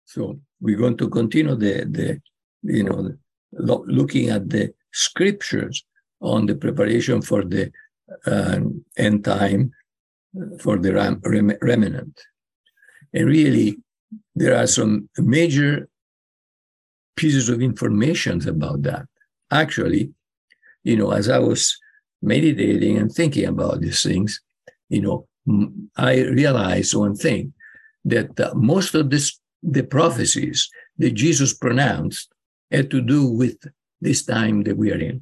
So we're going to continue looking at the scriptures on the preparation for the end time for the remnant. And really, there are some major pieces of information about that. Actually, as I was meditating and thinking about these things, I realized one thing, that most of the prophecies that Jesus pronounced had to do with this time that we are in.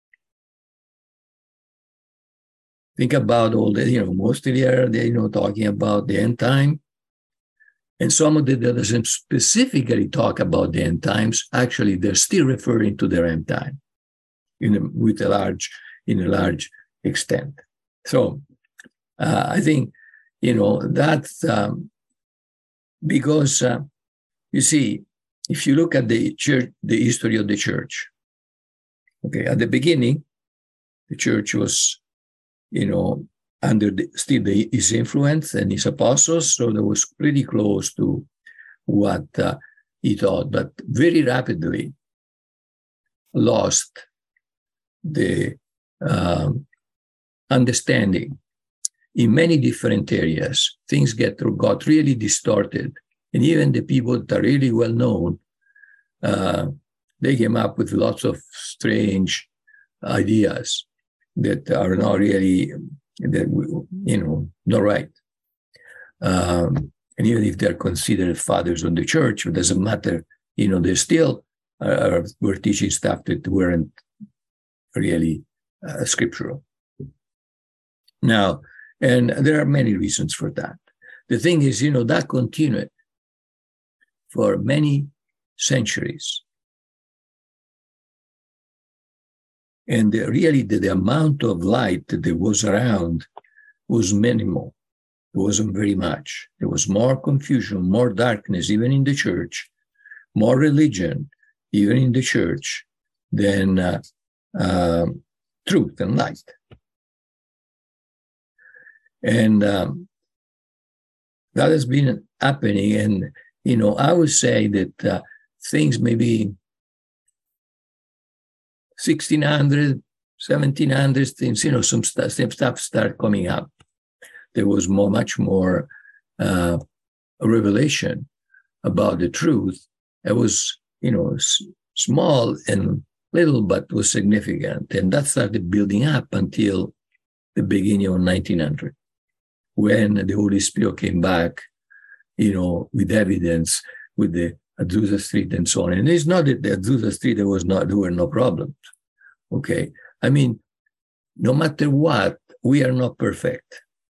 Think about all the, mostly they are, talking about the end time. And some of that doesn't specifically talk about the end times. Actually, they're still referring to the end time in a large extent. So I think, that's because, you see, if you look at the church, the history of the church, okay, at the beginning, the church was, under his influence and his apostles, so that was pretty close to what he taught, but very rapidly lost the understanding in many different areas. Things got really distorted, and even the people that are really well known, they came up with lots of strange ideas that are not really, not right. And even if they're considered fathers of the church, it doesn't matter. They still were teaching stuff that weren't really scriptural. Now, and there are many reasons for that. The thing is, that continued for many centuries. And the amount of light that was around was minimal. It wasn't very much. There was more confusion, more darkness, even in the church, more religion, even in the church, than truth and light. And that has been happening. And, I would say that things maybe 1600, 1700, things, some stuff start coming up. There was much more revelation about the truth. It was, small and little, but was significant. And that started building up until the beginning of 1900, when the Holy Spirit came back, with evidence, with the Azusa Street and so on. And it's not that the Azusa Street, there were no problems. Okay. I mean, no matter what, we are not perfect.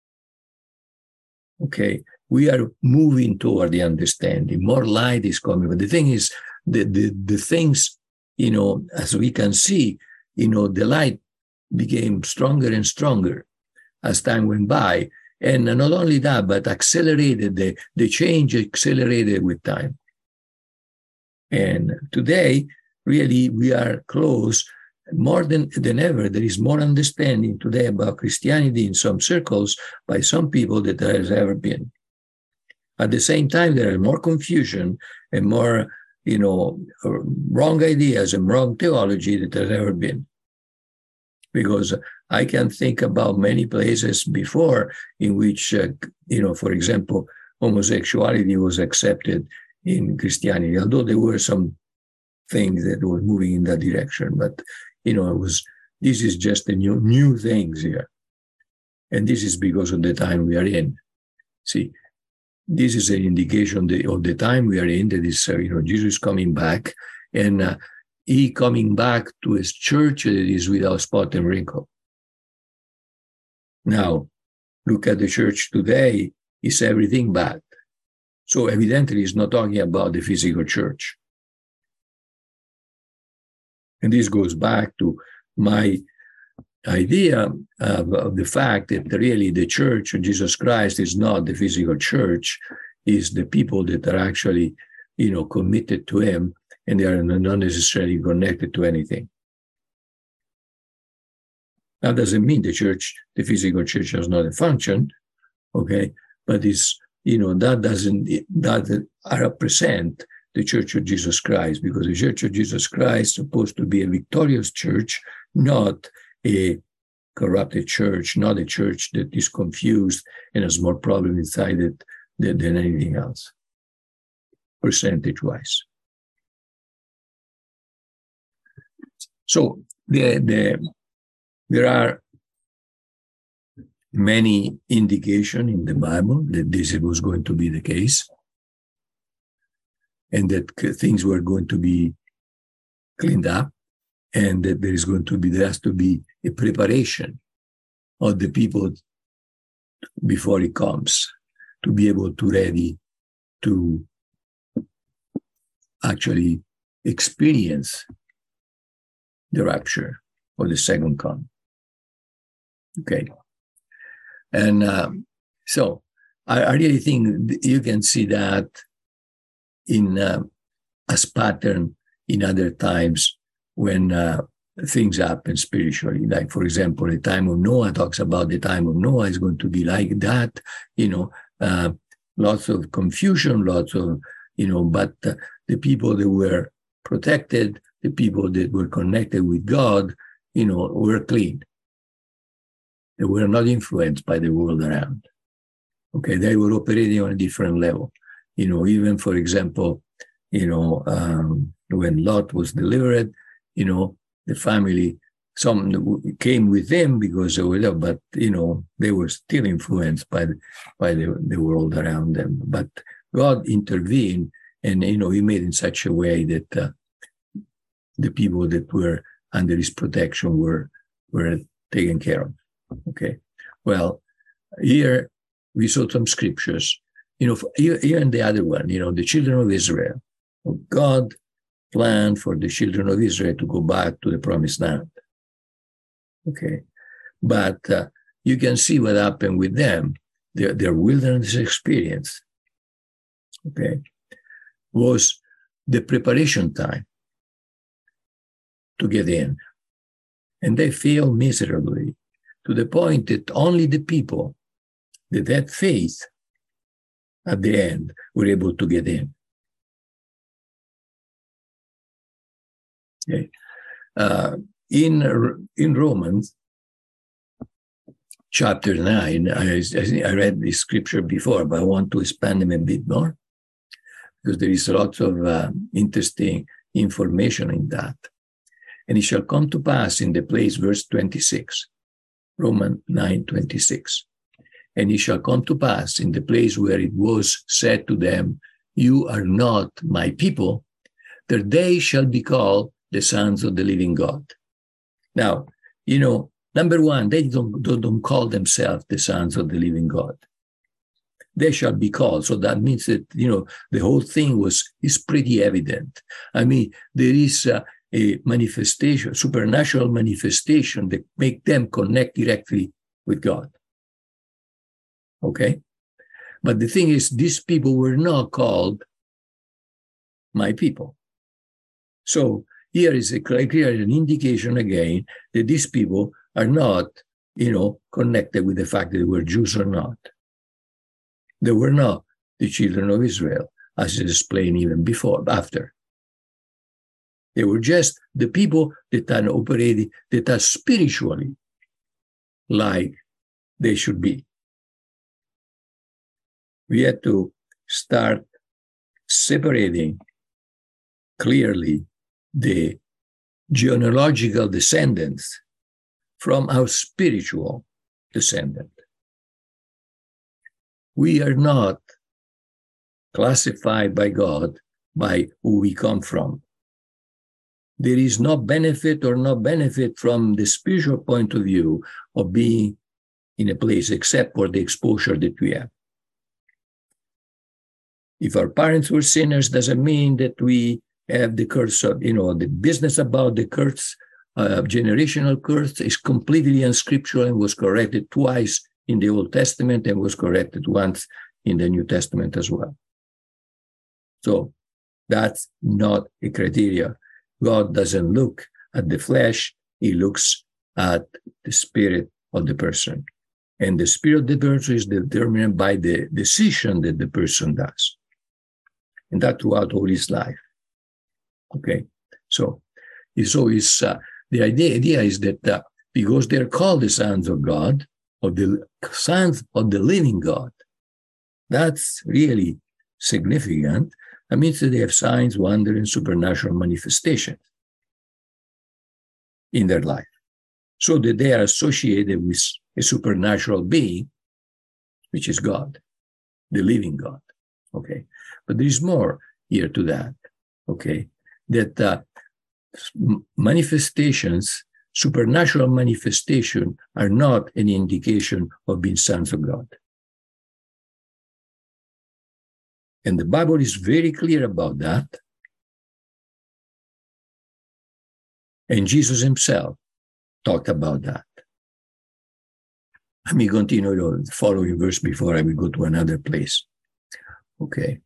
Okay. We are moving toward the understanding. More light is coming. But the thing is, the things, as we can see, the light became stronger and stronger as time went by. And not only that, but accelerated, the change accelerated with time. And today, really, we are close more than ever. There is more understanding today about Christianity in some circles by some people than there has ever been. At the same time, there is more confusion and more, wrong ideas and wrong theology than there has ever been. Because I can think about many places before in which, for example, homosexuality was accepted in Christianity, although there were some things that were moving in that direction. But, this is just the new things here. And this is because of the time we are in. See, this is an indication of the time we are in, that is, Jesus coming back, and he coming back to his church that is without spot and wrinkle. Now, look at the church today, it's everything bad. So evidently, he's not talking about the physical church. And this goes back to my idea of the fact that really the church of Jesus Christ is not the physical church, is the people that are actually, committed to him, and they are not necessarily connected to anything. That doesn't mean the physical church has not a function, okay? But it's, that represent the Church of Jesus Christ, because the Church of Jesus Christ is supposed to be a victorious church, not a corrupted church, not a church that is confused and has more problem inside it than anything else, percentage-wise. So there are many indications in the Bible that this was going to be the case, and that things were going to be cleaned up, and that there has to be a preparation of the people before it comes, to be able to ready to actually experience the rapture or the second coming. Okay. And so I really think you can see that in as pattern in other times when things happen spiritually. Like, for example, the time of Noah talks about the time of Noah is going to be like that, lots of confusion, lots of, but the people that were protected, the people that were connected with God, were clean. They were not influenced by the world around. Okay, they were operating on a different level. Even, for example, when Lot was delivered, the family, some came with him because they were, but, they were still influenced by the world around them. But God intervened, and, he made in such a way that the people that were under his protection were taken care of. Okay. Well, here we saw some scriptures, here and the other one, the children of Israel. God planned for the children of Israel to go back to the promised land. Okay. But you can see what happened with them. Their wilderness experience, okay, was the preparation time to get in. And they failed miserably, to the point that only the people that had faith at the end were able to get in. Okay. In Romans chapter 9, I read this scripture before, but I want to expand them a bit more, because there is lots of interesting information in that. And it shall come to pass in the place, verse 26, Romans 9:26. And it shall come to pass in the place where it was said to them, you are not my people, that they shall be called the sons of the living God. Now, number one, they don't call themselves the sons of the living God. They shall be called. So that means that, the whole thing is pretty evident. I mean, there is a manifestation, supernatural manifestation that make them connect directly with God. Okay? But the thing is, these people were not called my people. So here is an indication again that these people are not, connected with the fact that they were Jews or not. They were not the children of Israel, as is explained even after. They were just the people that are operating, that are spiritually like they should be. We had to start separating clearly the genealogical descendants from our spiritual descendant. We are not classified by God by who we come from. There is no benefit from the spiritual point of view of being in a place except for the exposure that we have. If our parents were sinners, doesn't mean that we have the curse of, the business about the curse, generational curse is completely unscriptural and was corrected twice in the Old Testament and was corrected once in the New Testament as well. So that's not a criteria. God doesn't look at the flesh, he looks at the spirit of the person. And the spirit of the person is determined by the decision that the person does. and that throughout all his life. Okay, so the idea is that because they're called the sons of God, or the sons of the living God, that's really significant. That means that they have signs, wonder, and supernatural manifestations in their life, so that they are associated with a supernatural being, which is God, the living God. Okay, but there is more here to that. Okay, that manifestations, supernatural manifestation, are not an indication of being sons of God. And the Bible is very clear about that. And Jesus himself talked about that. Let me continue the following verse before I will go to another place. Okay.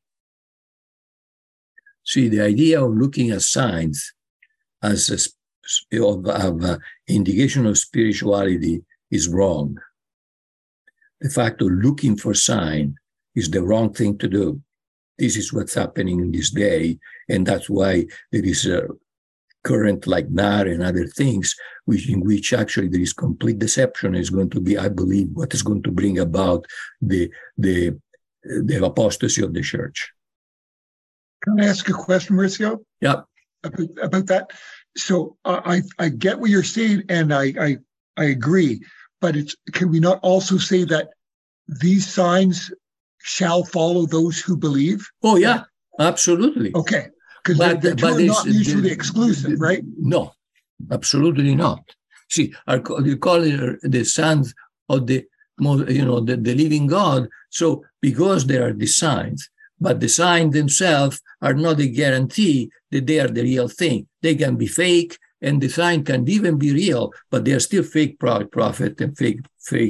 See, the idea of looking at signs as of indication of spirituality is wrong. The fact of looking for sign is the wrong thing to do. This is what's happening in this day, and that's why there is a current like NAR and other things, in which actually there is complete deception. Is going to be, I believe, what is going to bring about the apostasy of the church. Can I ask a question, Maurizio? Yeah. About that. So I get what you're saying, and I agree. But can we not also say that these signs shall follow those who believe? Oh yeah, absolutely. Okay, because the two are not mutually exclusive, right? No, absolutely not. See, you call it the sons of the living God. So because there are the signs, but the signs themselves are not a guarantee that they are the real thing. They can be fake, and the sign can even be real, but they are still fake prophet and fake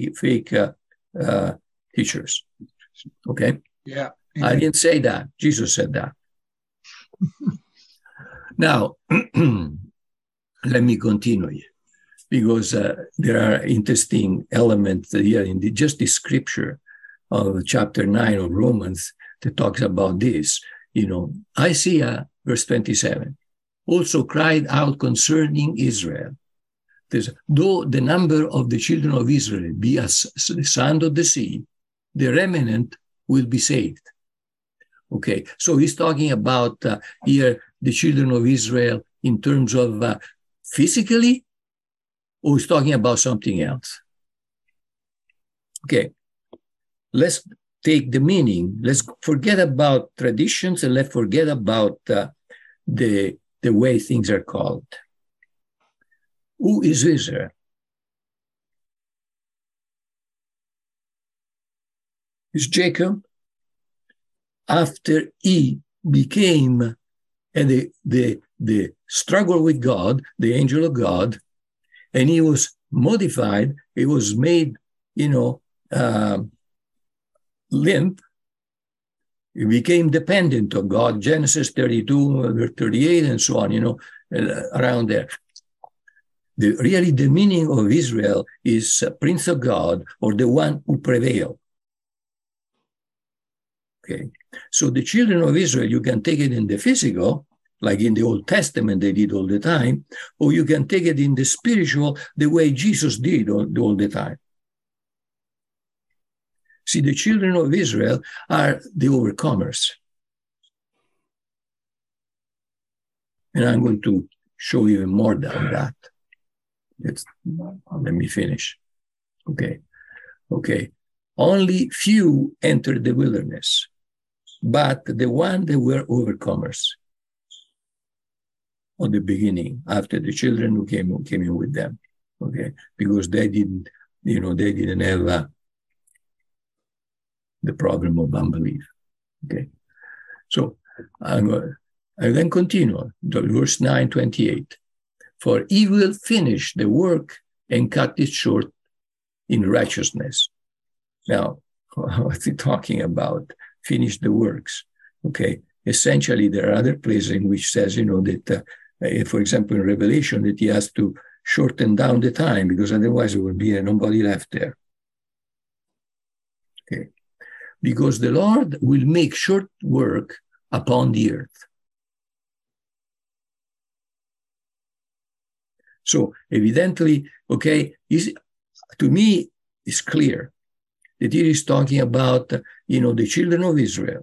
teachers. Okay? Yeah. I didn't say that. Jesus said that. Now, let me continue, because there are interesting elements here in just the scripture of chapter 9 of Romans that talks about this. Isaiah, verse 27, also cried out concerning Israel. Though the number of the children of Israel be as the sand of the sea, the remnant will be saved. Okay, so he's talking about here the children of Israel in terms of physically, or he's talking about something else? Okay, let's take the meaning. Let's forget about traditions, and let's forget about the way things are called. Who is Israel? Is Jacob, after he became the struggle with God, the angel of God, and he was modified, he was made, limp, he became dependent of God, Genesis 32, 38, and so on, around there. Really, the meaning of Israel is Prince of God, or the one who prevailed. Okay, so the children of Israel, you can take it in the physical, like in the Old Testament they did all the time, or you can take it in the spiritual, the way Jesus did all the time. See, the children of Israel are the overcomers. And I'm going to show you more than that. Let me finish. Okay. Only few entered the wilderness, but the one that were overcomers at the beginning, after the children who came in with them. Okay, because they didn't have the problem of unbelief. Okay, so I then continue, verse 9:28. For he will finish the work and cut it short in righteousness. Now, what's he talking about? Finish the works. Okay, essentially, there are other places in which says, that, for example, in Revelation, that he has to shorten down the time, because otherwise there will be nobody left there. Okay, because the Lord will make short work upon the earth. So evidently, okay, to me, it's clear that he is talking about, the children of Israel.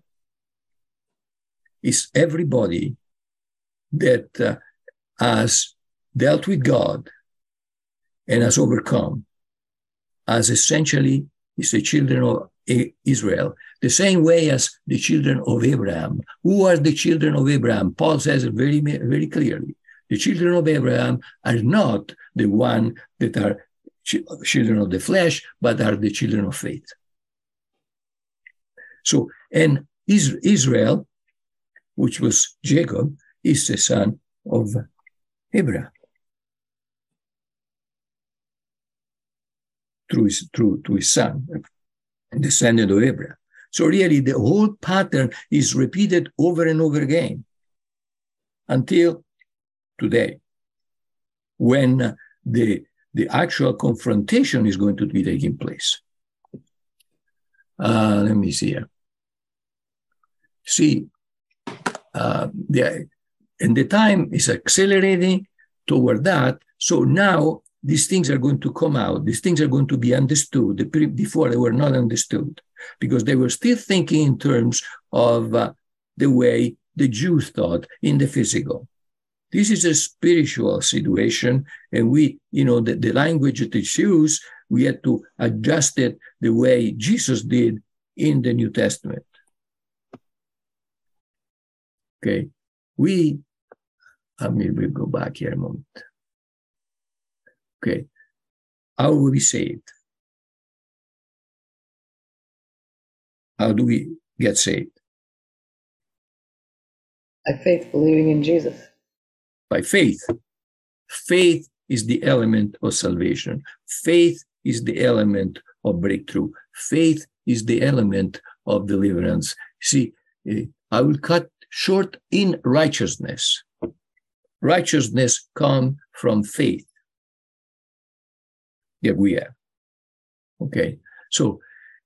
It's everybody that has dealt with God and has overcome, as essentially is the children of Israel, the same way as the children of Abraham. Who are the children of Abraham? Paul says it very, very clearly. The children of Abraham are not the one that are children of the flesh, but are the children of faith. So, and Israel, which was Jacob, is the son of Abraham. Through his son, descendant of Abraham. So really the whole pattern is repeated over and over again until today, when the actual confrontation is going to be taking place. Let me see here. See, and the time is accelerating toward that. So now these things are going to come out. These things are going to be understood. Before they were not understood because they were still thinking in terms of the way the Jews thought in the physical. This is a spiritual situation, and we, the language that is used, we had to adjust it the way Jesus did in the New Testament. Okay, we'll go back here a moment. Okay, how will we saved? How do we get saved? By faith, believing in Jesus. By faith. Faith is the element of salvation. Faith is the element of breakthrough. Faith is the element of deliverance. See, I will cut short in righteousness. Righteousness comes from faith that we have. Okay, so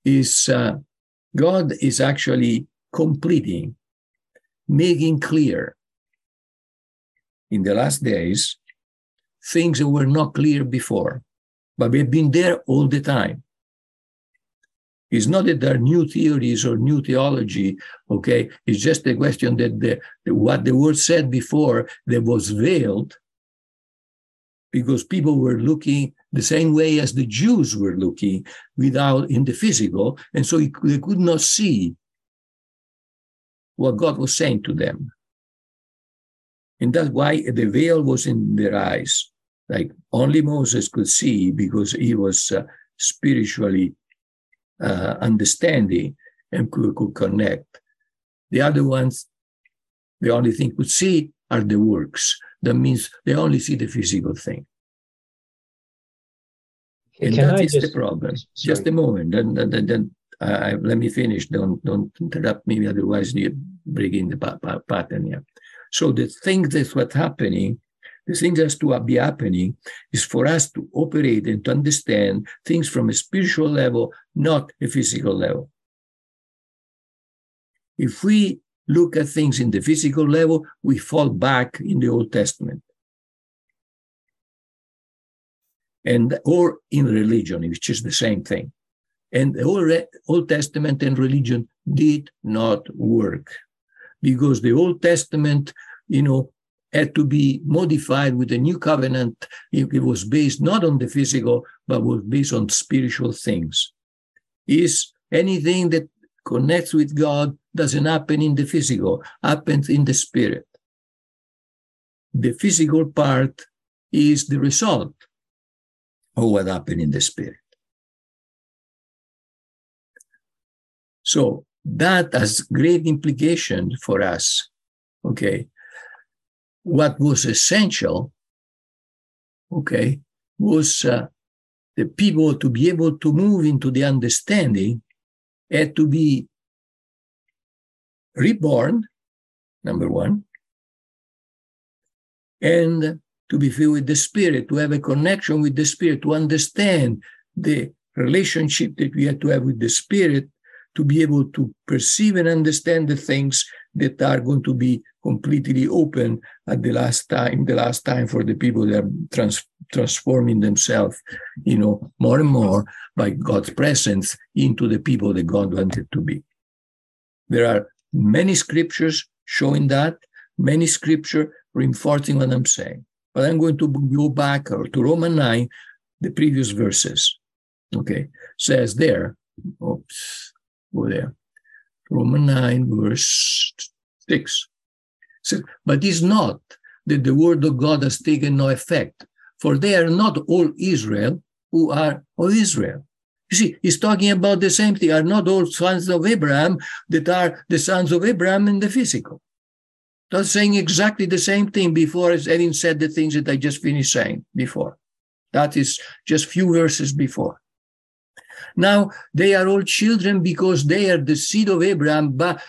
God is actually completing, making clear in the last days things that were not clear before, but we've been there all the time. It's not that there are new theories or new theology, okay? It's just a question that what the word said before that was veiled because people were looking the same way as the Jews were looking without in the physical, and so they could not see what God was saying to them. And that's why the veil was in their eyes. Like only Moses could see because he was spiritually understanding and could connect. The other ones, the only thing could see are the works. That means they only see the physical thing. And that is the problem. Sorry. Just a moment. Then let me finish. Don't interrupt me. Otherwise, you bring in the pattern here. So the thing that's what's happening, the thing that's to be happening is for us to operate and to understand things from a spiritual level, not a physical level. If we look at things in the physical level, we fall back in the Old Testament. Or in religion, which is the same thing. And the Old Testament and religion did not work because the Old Testament, had to be modified with the new covenant. It was based not on the physical, but was based on spiritual things. Is anything that connects with God doesn't happen in the physical, happens in the spirit. The physical part is the result of what happened in the spirit. So that has great implications for us. Okay. What was essential, okay, was the people to be able to move into the understanding had to be reborn, number one, and to be filled with the Spirit, to have a connection with the Spirit, to understand the relationship that we had to have with the Spirit, to be able to perceive and understand the things that are going to be completely open at the last time for the people that are transforming themselves, more and more by God's presence into the people that God wanted to be. There are many scriptures showing that, many scripture reinforcing what I'm saying. But I'm going to go back to Romans 9, the previous verses. Okay, says there, go there. Romans 9, verse 6. Says, but it's not that the word of God has taken no effect, for they are not all Israel who are of Israel. You see, he's talking about the same thing. Are not all sons of Abraham that are the sons of Abraham in the physical. That's saying exactly the same thing before, as having said the things that I just finished saying before. That is just few verses before. Now, they are all children because they are the seed of Abraham, but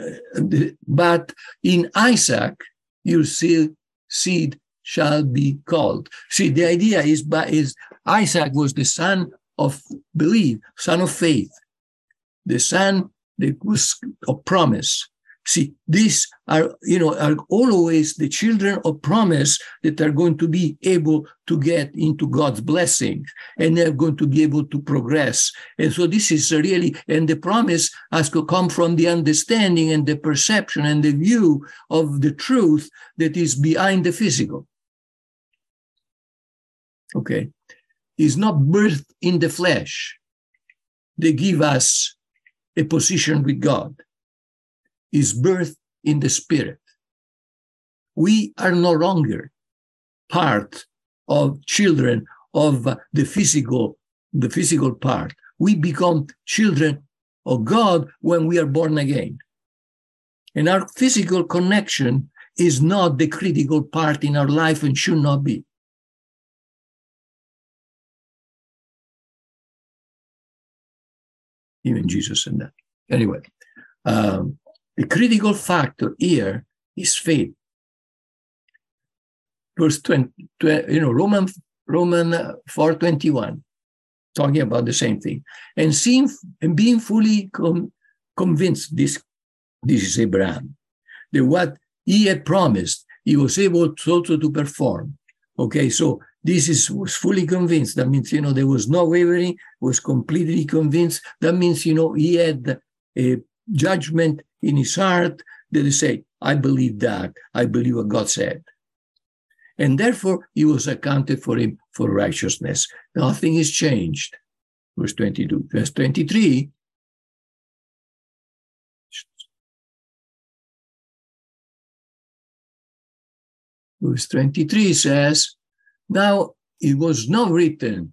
in Isaac, your seed shall be called. See, the idea is Isaac was the son of belief, son of faith, the son that was of promise. See, these are always the children of promise that are going to be able to get into God's blessing, and they're going to be able to progress. And so this is really, and the promise has to come from the understanding and the perception and the view of the truth that is behind the physical. Okay. It's not birth in the flesh. They give us a position with God. Is birth in the spirit. We are no longer part of children of the physical part. We become children of God when we are born again. And our physical connection is not the critical part in our life and should not be. Even Jesus said that. Anyway, the critical factor here is faith. Verse 20, Romans 4:21, talking about the same thing. And being fully convinced, this is Abraham, that what he had promised, he was able also to perform. Okay, so was fully convinced. That means, there was no wavering, was completely convinced. That means, he had a judgment in his heart that he say, I believe that. I believe what God said. And therefore, he was accounted for him for righteousness. Nothing is changed. Verse 22. Verse 23. Verse 23 says, now it was not written,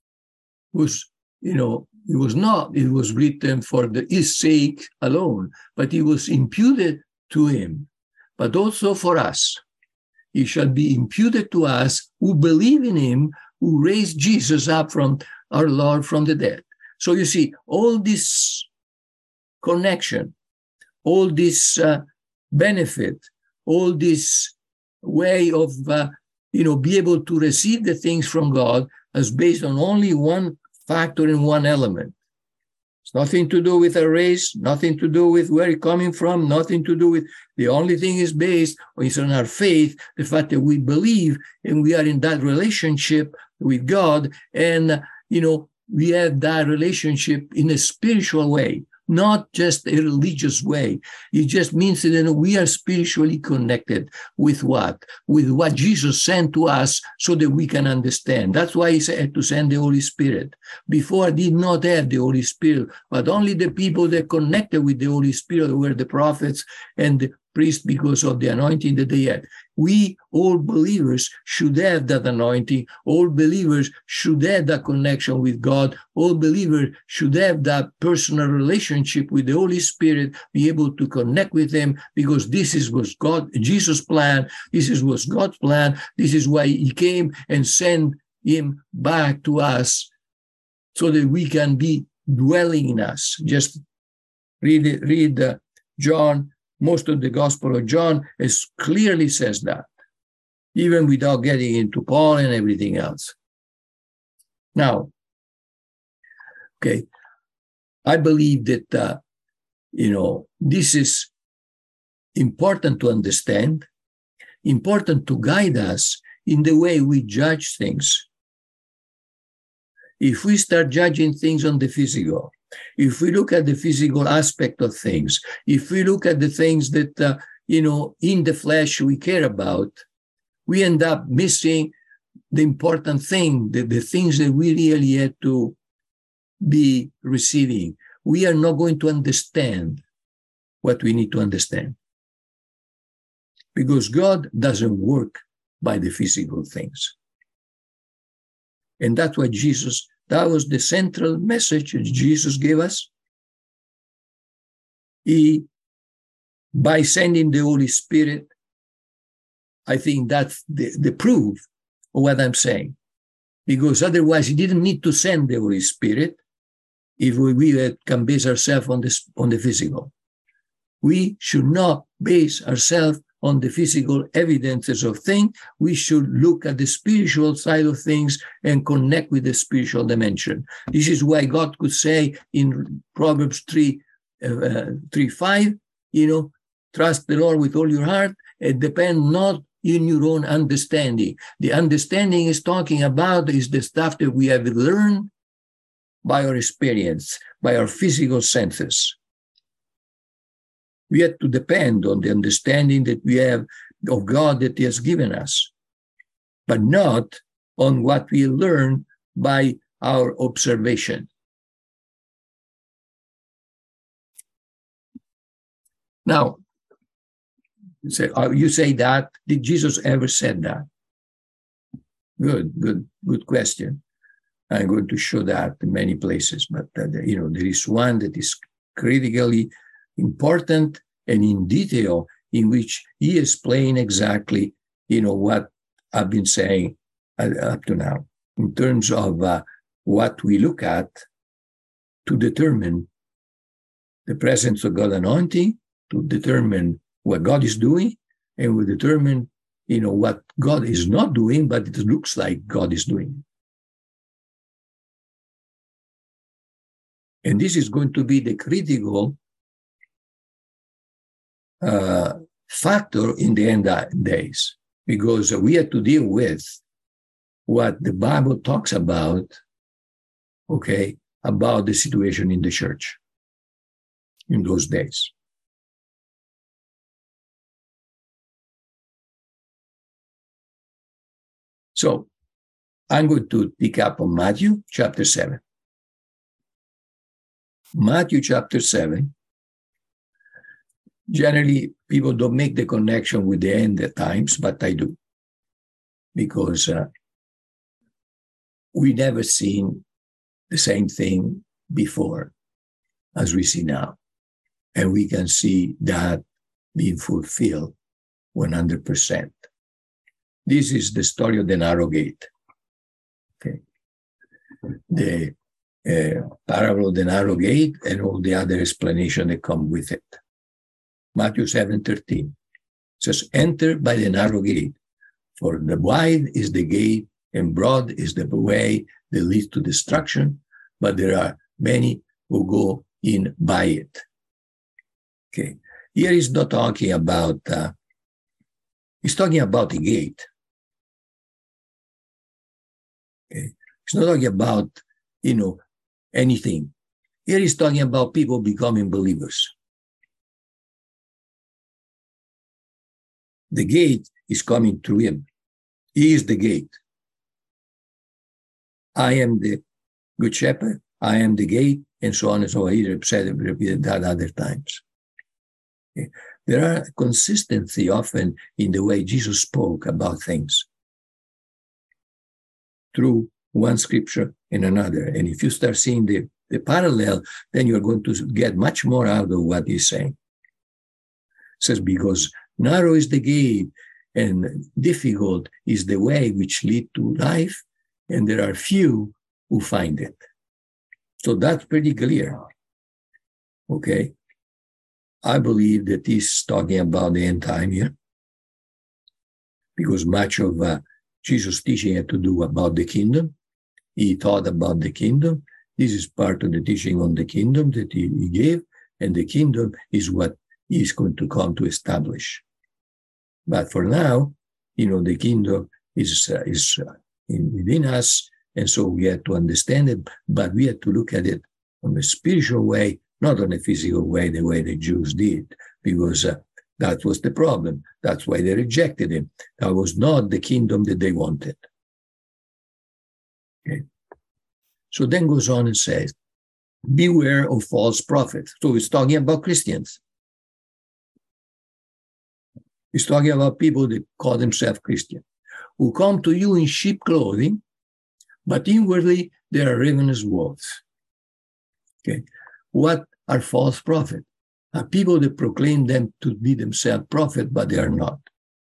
it was written for his sake alone, but it was imputed to him, but also for us. It shall be imputed to us who believe in him, who raised Jesus up from our Lord from the dead. So you see, all this connection, all this benefit, all this way of, be able to receive the things from God is based on only one factor and one element. It's nothing to do with a race, nothing to do with where you're coming from, nothing to do with, the only thing is based on our faith, the fact that we believe and we are in that relationship with God, and, we have that relationship in a spiritual way, not just a religious way. It just means that we are spiritually connected with what? With what Jesus sent to us so that we can understand. That's why he said to send the Holy Spirit. Before I did not have the Holy Spirit, but only the people that connected with the Holy Spirit were the prophets and the priests because of the anointing that they had. We, all believers, should have that anointing. All believers should have that connection with God. All believers should have that personal relationship with the Holy Spirit, be able to connect with him, because this is what Jesus' plan. This is what God's plan. This is why he came and sent him back to us so that we can be dwelling in us. Just read John. Most of the Gospel of John clearly says that, even without getting into Paul and everything else. Now, okay, I believe that, this is important to understand, important to guide us in the way we judge things. If we start judging things on the physical, if we look at the physical aspect of things, if we look at the things that, in the flesh we care about, we end up missing the important thing, the things that we really had to be receiving. We are not going to understand what we need to understand. Because God doesn't work by the physical things. And that's why that was the central message that Jesus gave us. By sending the Holy Spirit, I think that's the proof of what I'm saying. Because otherwise, he didn't need to send the Holy Spirit if we can base ourselves on the physical. We should not base ourselves on the physical evidences of things. We should look at the spiritual side of things and connect with the spiritual dimension. This is why God could say in Proverbs 3:5, trust the Lord with all your heart and depend not in your own understanding. The understanding is talking about is the stuff that we have learned by our experience, by our physical senses. We have to depend on the understanding that we have of God that He has given us, but not on what we learn by our observation. Now, you say that. Did Jesus ever said that? Good question. I'm going to show that in many places, but there is one that is critically important and in detail, in which he explained exactly, what I've been saying up to now, in terms of what we look at to determine the presence of God anointing, to determine what God is doing, and we determine, what God is not doing, but it looks like God is doing. And this is going to be the critical factor in the end days, because we have to deal with what the Bible talks about, about the situation in the church in those days. So I'm going to pick up on Matthew chapter 7. Matthew chapter 7. Generally, people don't make the connection with the end times, but I do. Because we never seen the same thing before as we see now. And we can see that being fulfilled 100%. This is the story of the narrow gate. The parable of the narrow gate and all the other explanation that come with it. Matthew 7:13 says, enter by the narrow gate, for the wide is the gate and broad is the way that leads to destruction, but there are many who go in by it. Here he's not talking about, he's talking about the gate. He's not talking about, anything. Here he's talking about people becoming believers. The gate is coming through him. He is the gate. I am the good shepherd. I am the gate, and so on and so on. He repeated that other times. There are consistency often in the way Jesus spoke about things through one scripture and another. And if you start seeing the parallel, then you're going to get much more out of what he's saying. It says, because narrow is the gate and difficult is the way which lead to life, and there are few who find it. So that's pretty clear. I believe that he's talking about the end time here, because much of Jesus' teaching had to do about the kingdom. He taught about the kingdom. This is part of the teaching on the kingdom that he gave, and the kingdom is what He's going to come to establish. But for now, the kingdom is within us, and so we have to understand it, but we have to look at it on a spiritual way, not on a physical way, the way the Jews did, because that was the problem. That's why they rejected him. That was not the kingdom that they wanted. Okay. So then goes on and says, beware of false prophets. So he's talking about Christians. He's talking about people that call themselves Christian, who come to you in sheep clothing, but inwardly they are ravenous wolves. Okay. What are false prophets? Are people that proclaim them to be themselves prophets, but they are not.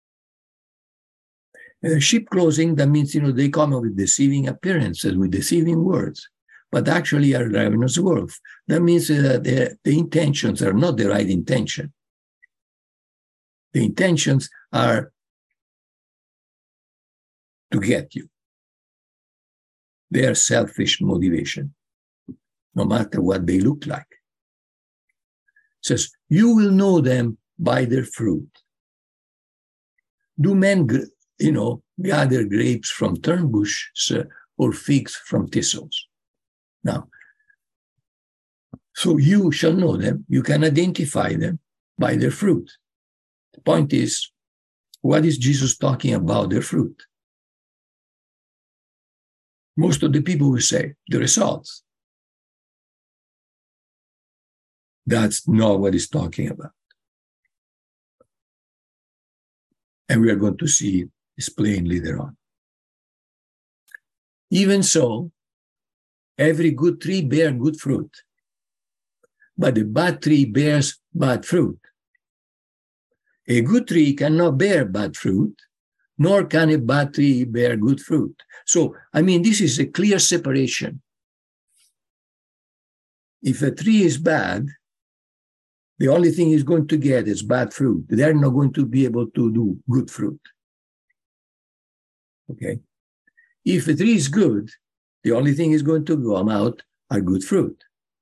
Sheep clothing, that means, they come up with deceiving appearances, with deceiving words, but actually are ravenous wolves. That means that the intentions are not the right intention. The intentions are to get you. They are selfish motivation, no matter what they look like. It says, you will know them by their fruit. Do men, gather grapes from thorn bushes or figs from thistles? Now, so you shall know them. You can identify them by their fruit. The point is, what is Jesus talking about their fruit? Most of the people will say, the results. That's not what he's talking about. And we are going to see it explained later on. Even so, every good tree bears good fruit, but the bad tree bears bad fruit. A good tree cannot bear bad fruit, nor can a bad tree bear good fruit. So, this is a clear separation. If a tree is bad, the only thing it's going to get is bad fruit. They're not going to be able to do good fruit. Okay? If a tree is good, the only thing is going to come out are good fruit.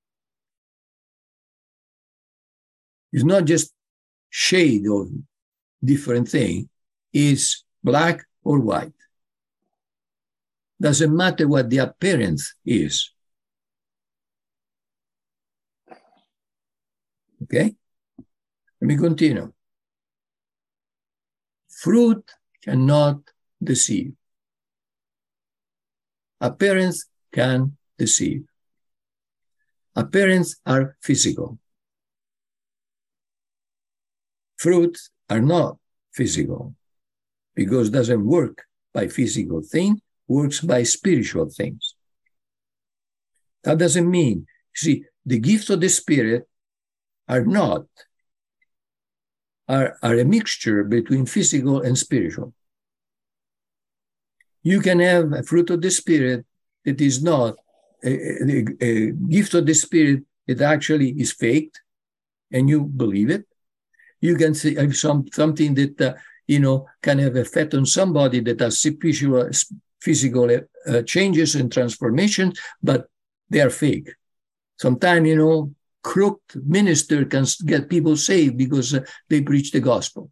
It's not just shade of different thing. It's black or white. Doesn't matter what the appearance is. Okay? Let me continue. Fruit cannot deceive. Appearance can deceive. Appearance are physical. Fruits are not physical because it doesn't work by physical thing, works by spiritual things. That doesn't mean, see, the gifts of the Spirit are a mixture between physical and spiritual. You can have a fruit of the Spirit that is not a gift of the Spirit that actually is faked, and you believe it. You can have something that can have effect on somebody that has physical changes and transformations, but they are fake. Sometimes, crooked minister can get people saved because they preach the gospel.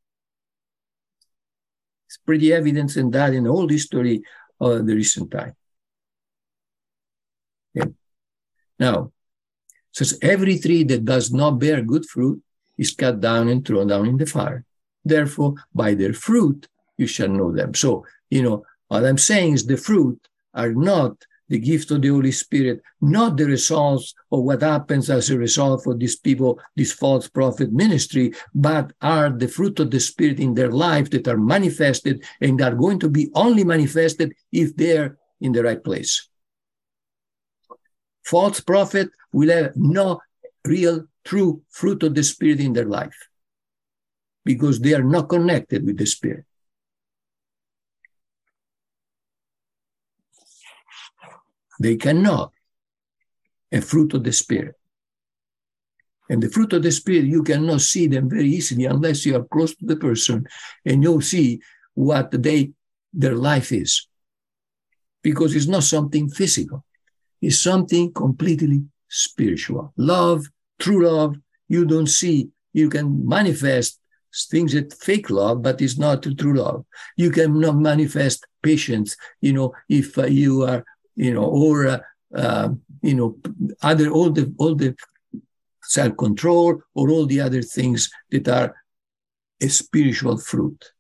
It's pretty evident in that in the whole history of the recent time. Okay. Now, says every tree that does not bear good fruit is cut down and thrown down in the fire. Therefore, by their fruit, you shall know them. So, what I'm saying is the fruit are not the gift of the Holy Spirit, not the results of what happens as a result for these people, this false prophet ministry, but are the fruit of the Spirit in their life that are manifested and are going to be only manifested if they're in the right place. False prophet will have no real, true fruit of the Spirit in their life because they are not connected with the Spirit. They cannot have fruit of the Spirit. And the fruit of the Spirit, you cannot see them very easily unless you are close to the person and you'll see what their life is. Because it's not something physical. It's something completely spiritual. Love, true love, you don't see You can manifest things that fake love, but it's not true love. You cannot manifest patience, if you are, or other all the self-control or all the other things that are a spiritual fruit.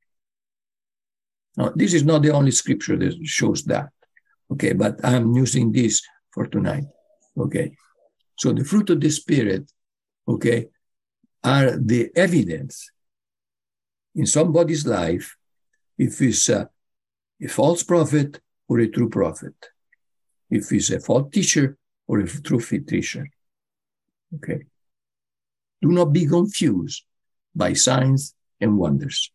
Now, this is not the only scripture that shows that. Okay, but I'm using this for tonight. Okay, so the fruit of the Spirit, okay, are the evidence in somebody's life if it's a false prophet or a true prophet, if it's a false teacher or a true teacher. Okay. Do not be confused by signs and wonders.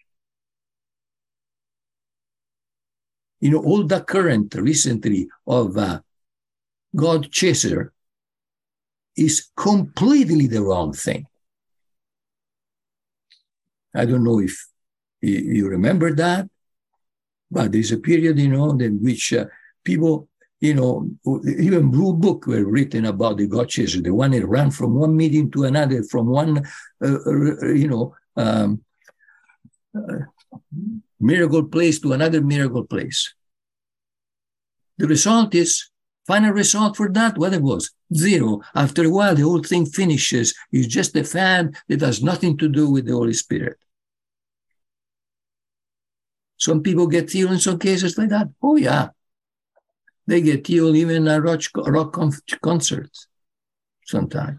All the current recently of God chaser is completely the wrong thing. I don't know if you remember that, but there's a period, in which people, even blue book were written about the God chaser, the one that ran from one meeting to another, from one, miracle place to another miracle place. The result is, final result for that, what it was? 0. After a while, the whole thing finishes. It's just a fad that has nothing to do with the Holy Spirit. Some people get healed in some cases like that. Oh, yeah. They get healed even at rock concerts sometimes.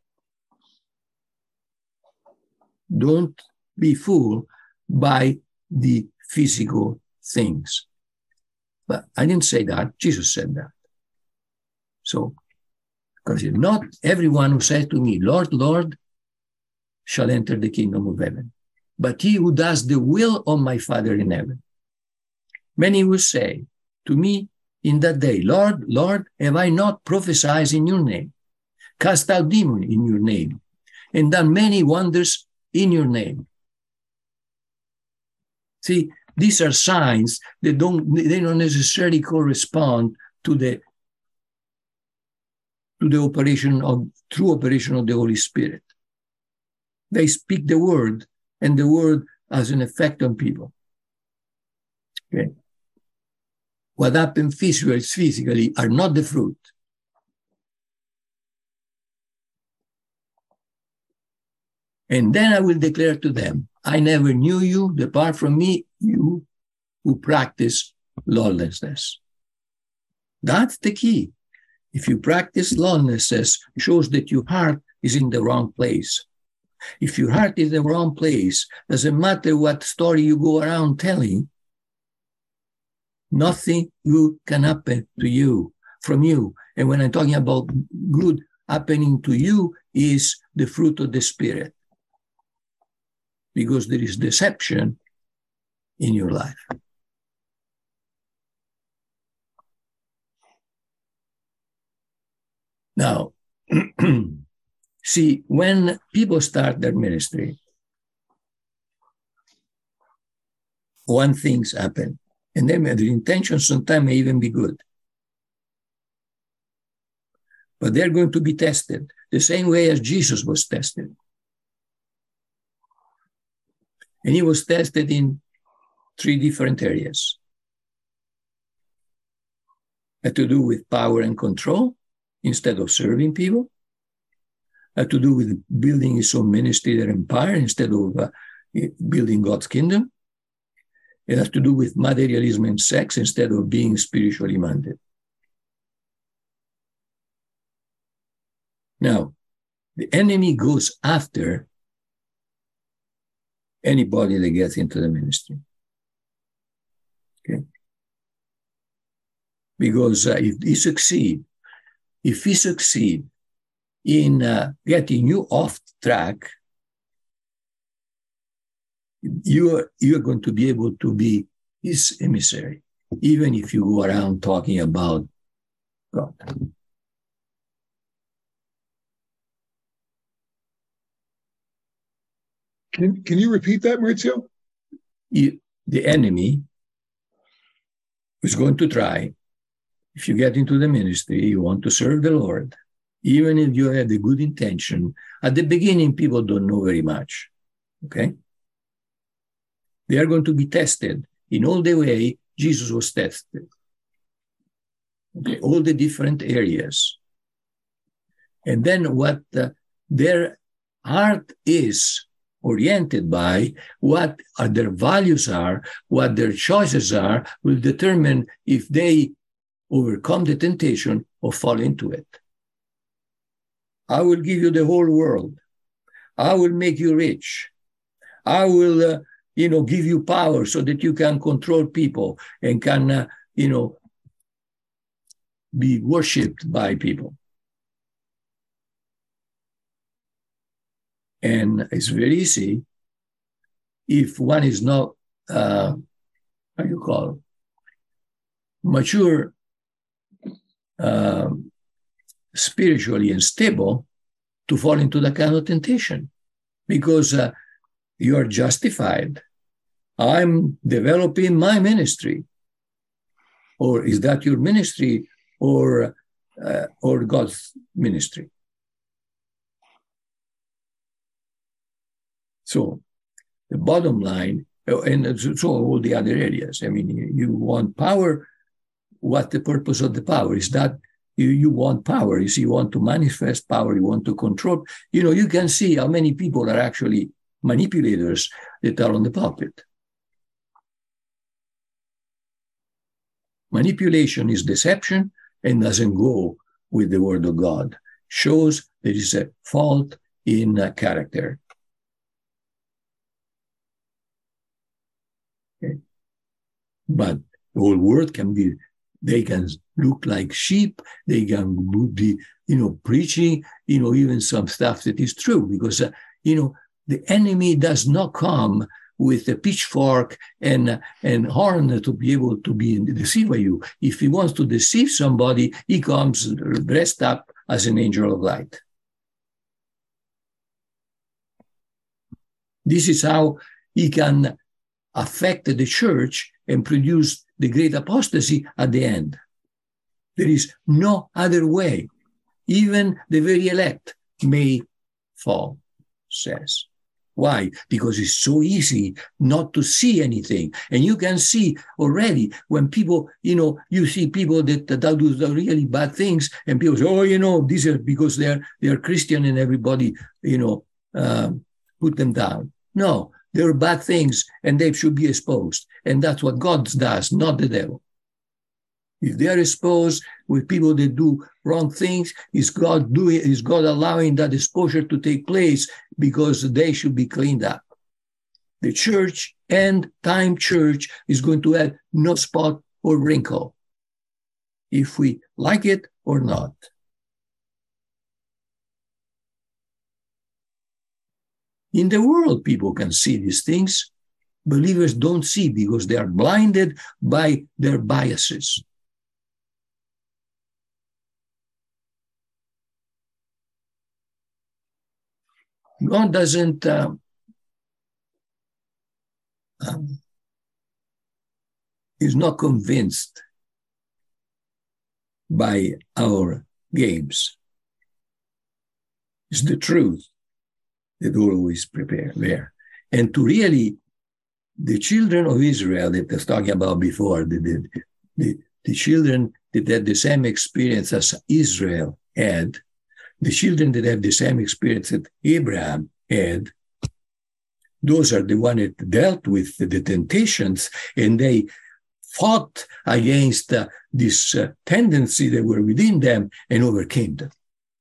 Don't be fooled by the physical things. But I didn't say that. Jesus said that. So, because not everyone who says to me, Lord, Lord, shall enter the kingdom of heaven, but he who does the will of my Father in heaven. Many will say to me in that day, Lord, Lord, have I not prophesied in your name, cast out demons in your name, and done many wonders in your name? See, these are signs that don't necessarily correspond to the true operation of the Holy Spirit. They speak the word, and the word has an effect on people. Okay. What happens physically are not the fruit. And then I will declare to them, I never knew you, depart from me, you who practice lawlessness. That's the key. If you practice lawlessness, it shows that your heart is in the wrong place. If your heart is in the wrong place, doesn't matter what story you go around telling, nothing good can happen to you, from you. And when I'm talking about good happening to you, is the fruit of the Spirit. Because there is deception in your life. Now, see, when people start their ministry, one thing's happen. And then the intention sometimes may even be good. But they're going to be tested the same way as Jesus was tested. And he was tested in 3 different areas. It had to do with power and control instead of serving people. It had to do with building his own ministry or empire instead of building God's kingdom. It has to do with materialism and sex instead of being spiritually minded. Now, the enemy goes after anybody that gets into the ministry. Okay? Because if he succeed in getting you off track, you are going to be able to be his emissary, even if you go around talking about God. Can you repeat that, Maurizio? The enemy is going to try, if you get into the ministry, you want to serve the Lord, even if you have the good intention, at the beginning, people don't know very much, okay? They are going to be tested in all the way Jesus was tested. Okay, all the different areas. And then what their heart is oriented by, what their values are, what their choices are, will determine if they overcome the temptation or fall into it. I will give you the whole world. I will make you rich. I will, give you power so that you can control people and can, be worshipped by people. And it's very easy if one is not, mature spiritually and stable, to fall into that kind of temptation, because you are justified. I'm developing my ministry. Or is that your ministry or God's ministry? So the bottom line, and so all the other areas, I mean, you want power. What the purpose of the power is? That you want power, is you want to manifest power, you want to control. You can see how many people are actually manipulators that are on the pulpit. Manipulation is deception and doesn't go with the word of God. Shows there is a fault in character. Okay. But the whole world they can look like sheep. They can be, preaching, even some stuff that is true, because, the enemy does not come with a pitchfork and horn to be able to deceive you. If he wants to deceive somebody, he comes dressed up as an angel of light. This is how he can affect the church and produce the great apostasy at the end. There is no other way. Even the very elect may fall, says. Why? Because it's so easy not to see anything. And you can see already when people, you see people that do the really bad things, and people say, these are because they're Christian and everybody, put them down. No, they're bad things and they should be exposed. And that's what God does, not the devil. If they are exposed with people that do wrong things, is God allowing that exposure to take place because they should be cleaned up. The church, end time church, is going to have no spot or wrinkle, if we like it or not. In the world, people can see these things. Believers don't see because they are blinded by their biases. God doesn't is not convinced by our games. It's the truth that always prepare there. And to really, the children of Israel that I was talking about before, the children that had the same experience as Israel had, the children that have the same experience that Abraham had, those are the ones that dealt with the temptations, and they fought against this tendency that were within them and overcame them.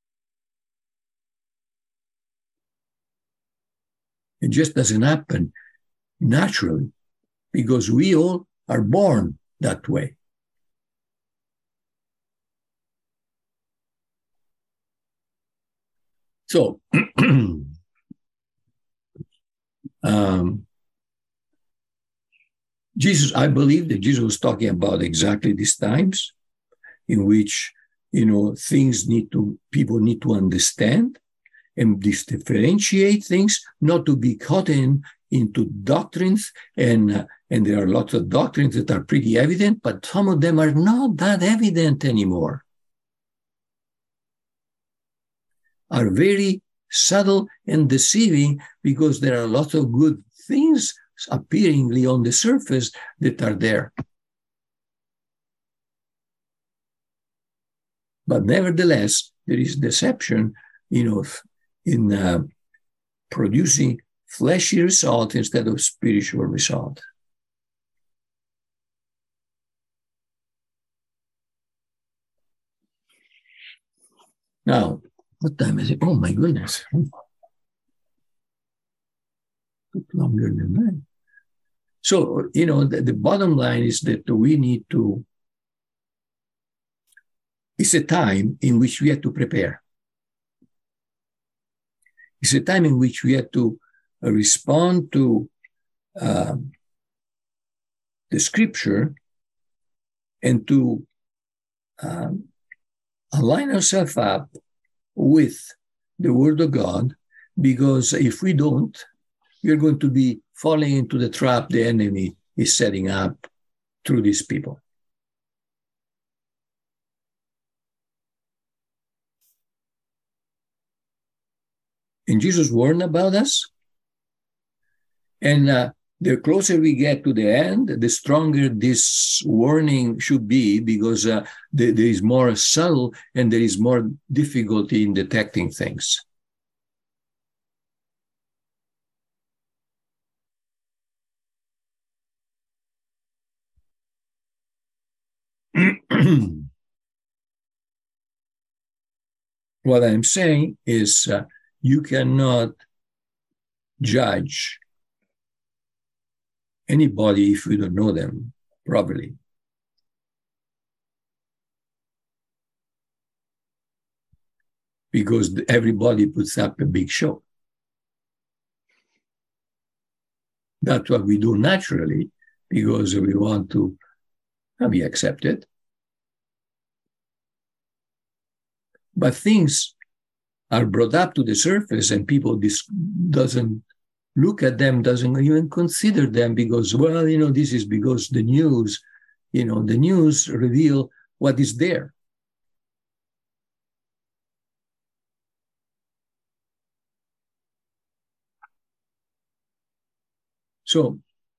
It just doesn't happen naturally because we all are born that way. So, I believe that Jesus was talking about exactly these times in which, people need to understand and differentiate things, not to be caught into doctrines. And there are lots of doctrines that are pretty evident, but some of them are not that evident anymore. are very subtle and deceiving, because there are lots of good things appearingly on the surface that are there. But nevertheless, there is deception, in producing fleshy result instead of spiritual result. Now, what time is it? Oh my goodness. Took longer than that. So, the bottom line is that we need to, it's a time in which we have to prepare. It's a time in which we have to respond to the scripture and to align ourselves up with the Word of God, because if we don't, we're going to be falling into the trap the enemy is setting up through these people. And Jesus warned about us. And the closer we get to the end, the stronger this warning should be, because there is more subtle and there is more difficulty in detecting things. What I'm saying is you cannot judge anybody if you don't know them properly. Because everybody puts up a big show. That's what we do naturally, because we want to be accepted. But things are brought up to the surface, and people doesn't look at them, doesn't even consider them, because, well, this is because the news reveal what is there. So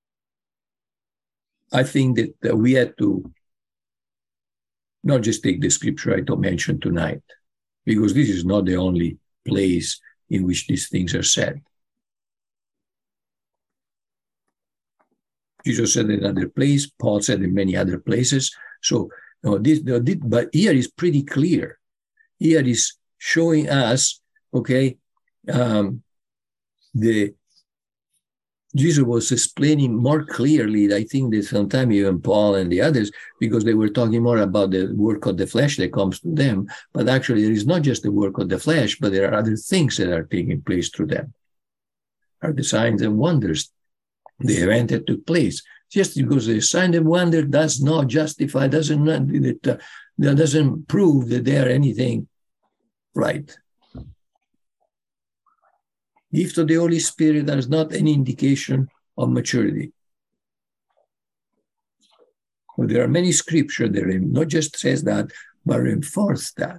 I think that we had to not just take the scripture I mentioned tonight, because this is not the only place in which these things are said. Jesus said in another place, Paul said in many other places. So but here is pretty clear. Here is showing us, Jesus was explaining more clearly, I think that sometimes even Paul and the others, because they were talking more about the work of the flesh that comes to them. But actually, there is not just the work of the flesh, but there are other things that are taking place through them. Are the signs and wonders, the event that took place. Just because the sign and wonder does not justify, that doesn't prove that they are anything right. Gift of the Holy Spirit is not any indication of maturity. Well, there are many scriptures that not just says that, but reinforce that.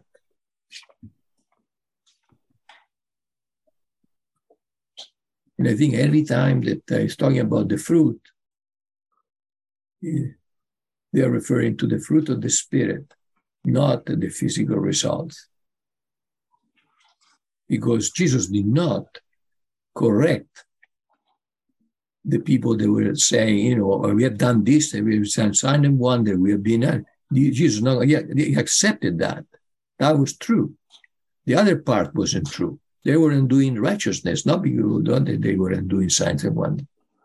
And I think every time that he's talking about the fruit, they are referring to the fruit of the Spirit, not the physical results. Because Jesus did not correct the people that were saying, we have done this, and we have done sign and wonder, we have been. Jesus, he accepted that. That was true. The other part wasn't true. They weren't doing righteousness, not because they weren't doing signs and wonders.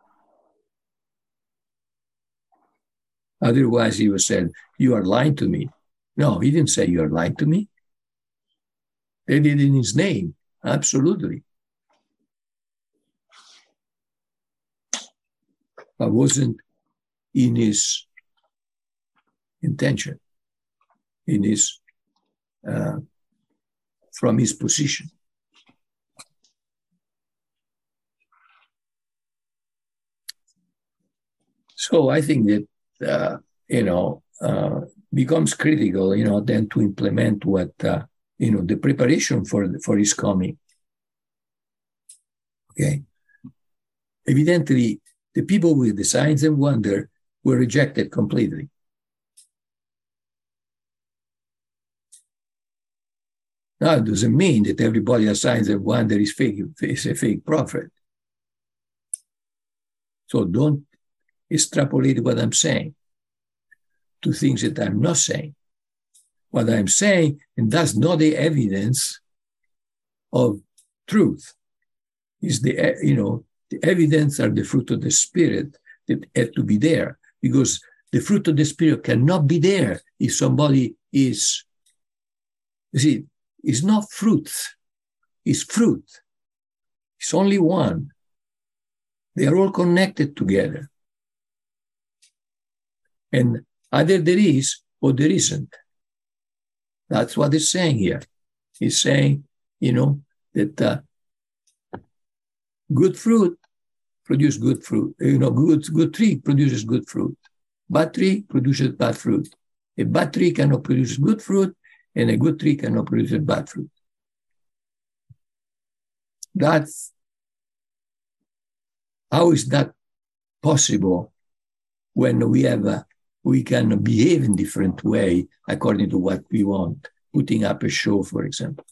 Otherwise, he was saying, you are lying to me. No, he didn't say you are lying to me. They did it in his name, absolutely. But wasn't in his intention, from his position. So I think that, becomes critical, then to implement what, the preparation for his coming. Okay. Evidently, the people with the signs and wonder were rejected completely. Now, it doesn't mean that everybody has signs and wonder is a fake prophet. So don't extrapolate what I'm saying to things that I'm not saying. What I'm saying, and that's not the evidence of truth, is the evidence are the fruit of the Spirit that have to be there, because the fruit of the Spirit cannot be there if somebody is, you see, it's not fruit, it's fruit. It's only one. They are all connected together. And either there is or there isn't. That's what it's saying here. It's saying, that good fruit produces good fruit. Good tree produces good fruit. Bad tree produces bad fruit. A bad tree cannot produce good fruit, and a good tree cannot produce bad fruit. How is that possible when we can behave in different way according to what we want, putting up a show, for example.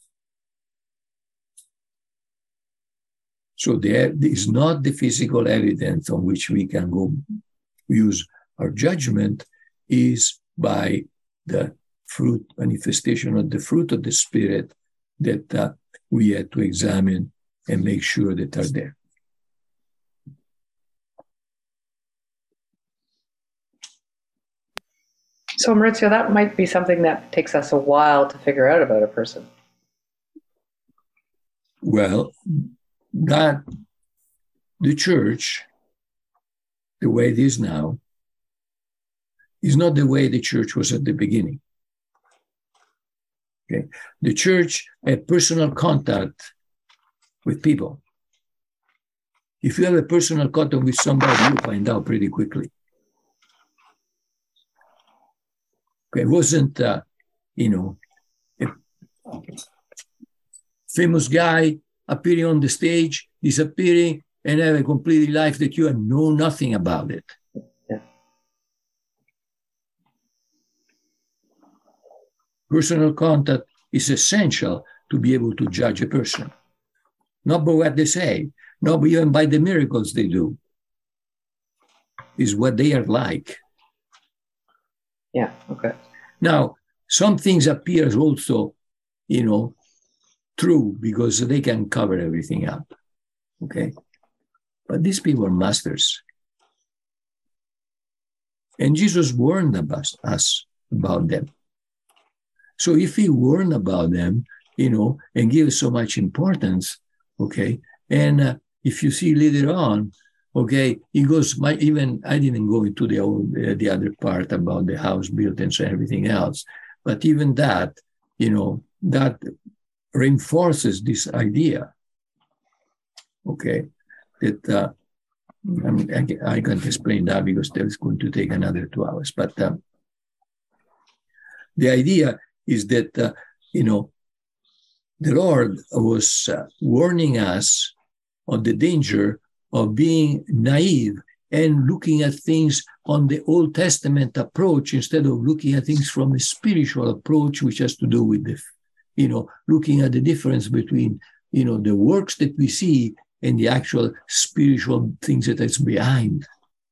So there is not the physical evidence on which we can go use our judgment, is by the fruit, manifestation of the fruit of the Spirit that we have to examine and make sure that are there. So, Maurizio, that might be something that takes us a while to figure out about a person. Well, that the church, the way it is now, is not the way the church was at the beginning. Okay, the church had personal contact with people. If you have a personal contact with somebody, you find out pretty quickly. Okay, it wasn't, a famous guy appearing on the stage, disappearing, and have a complete life that you know nothing about it. Yeah. Personal contact is essential to be able to judge a person. Not by what they say, not even by the miracles they do. Is what they are like. Yeah, okay. Now, some things appear also, true, because they can cover everything up. Okay? But these people are masters. And Jesus warned us about them. So if he warned about them, and gives so much importance, okay, and if you see later on, okay, he goes, I didn't go into the other part about the house built and so everything else, but even that, that reinforces this idea, okay, that I can't explain that because that's going to take another 2 hours, but the idea is that, the Lord was warning us of the danger of being naive and looking at things on the Old Testament approach instead of looking at things from a spiritual approach, which has to do with looking at the difference between, the works that we see and the actual spiritual things that is behind.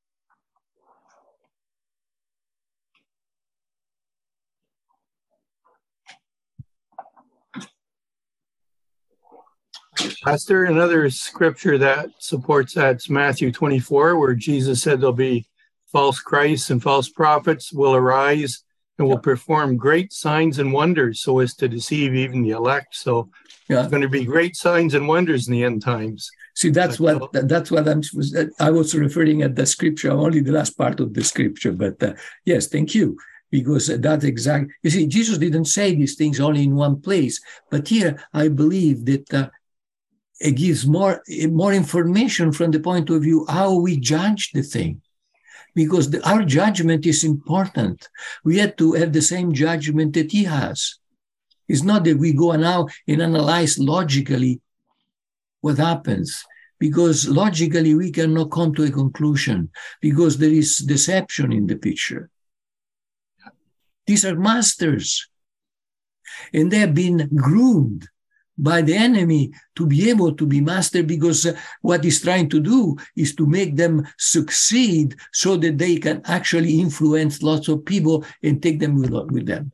Pastor, another scripture that supports that's Matthew 24, where Jesus said there'll be false Christs and false prophets will arise and will perform great signs and wonders so as to deceive even the elect. So there's going to be great signs and wonders in the end times. See, that's what I was referring at the scripture, only the last part of the scripture. But yes, thank you. Because that's exactly, you see, Jesus didn't say these things only in one place. But here, I believe that it gives more information from the point of view how we judge the thing. Because our judgment is important. We have to have the same judgment that he has. It's not that we go now and analyze logically what happens, because logically we cannot come to a conclusion, because there is deception in the picture. These are masters, and they have been groomed by the enemy to be able to be master, because what he's trying to do is to make them succeed so that they can actually influence lots of people and take them with them.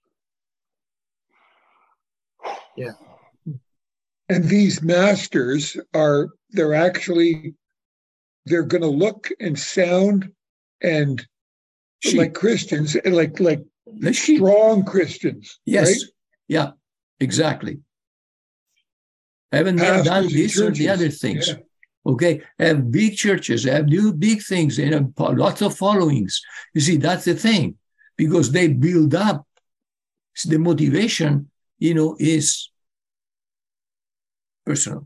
Yeah. And these masters they're going to look and sound and like Christians, like strong Christians. Yes. Right? Yeah, exactly. Haven't they done this or the other things? Yeah. Okay, have big churches, have new big things, and have lots of followings. You see, that's the thing, because they build up. The motivation, is personal.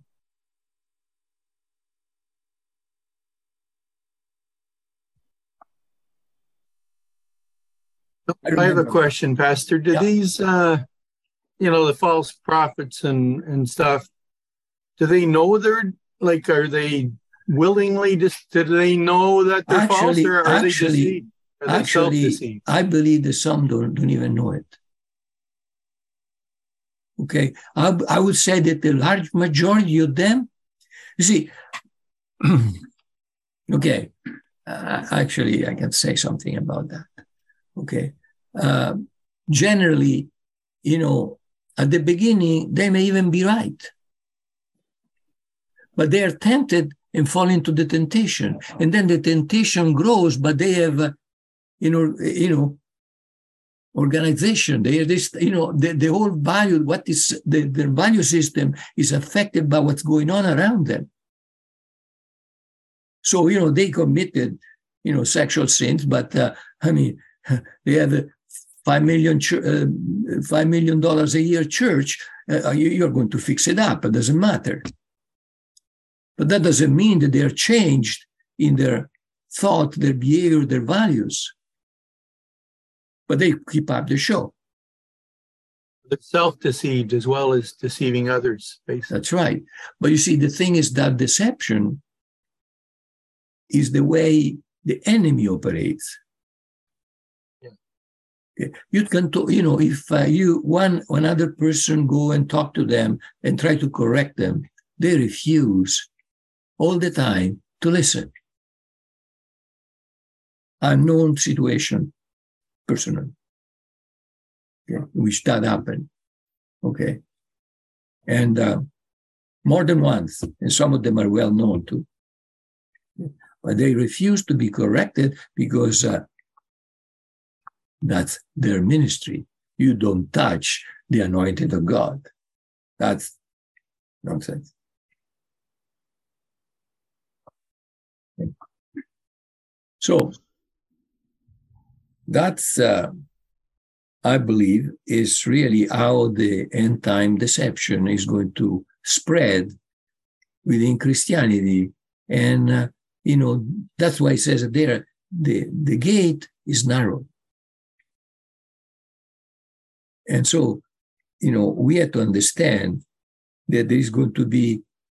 I have a question, Pastor. Do these, the false prophets and stuff, do they know are they willingly do they know that they're false, or are they deceived? Are they self-deceived? I believe that some don't even know it. Okay, I would say that the large majority of them, you see, okay, actually, I can say something about that. Okay, generally, at the beginning, they may even be right, but they are tempted and fall into the temptation, and then the temptation grows, but they have, organization. They are this, the whole value, what is their value system is affected by what's going on around them. So, they committed, sexual sins, but they have a $5 million a year church. You're going to fix it up. It doesn't matter. But that doesn't mean that they're changed in their thought, their behavior, their values. But they keep up the show. They're self-deceived as well as deceiving others, basically. That's right. But you see, the thing is that deception is the way the enemy operates. Yeah. You can talk, if one other person go and talk to them and try to correct them, they refuse all the time to listen. Unknown situation. Personal, okay, which that happened, okay, and more than once, and some of them are well known too. But they refuse to be corrected because that's their ministry. You don't touch the anointed of God. That's nonsense. Okay. So that's, I believe, is really how the end-time deception is going to spread within Christianity. And, that's why it says that there, the gate is narrow. And so, we have to understand that there is going to be,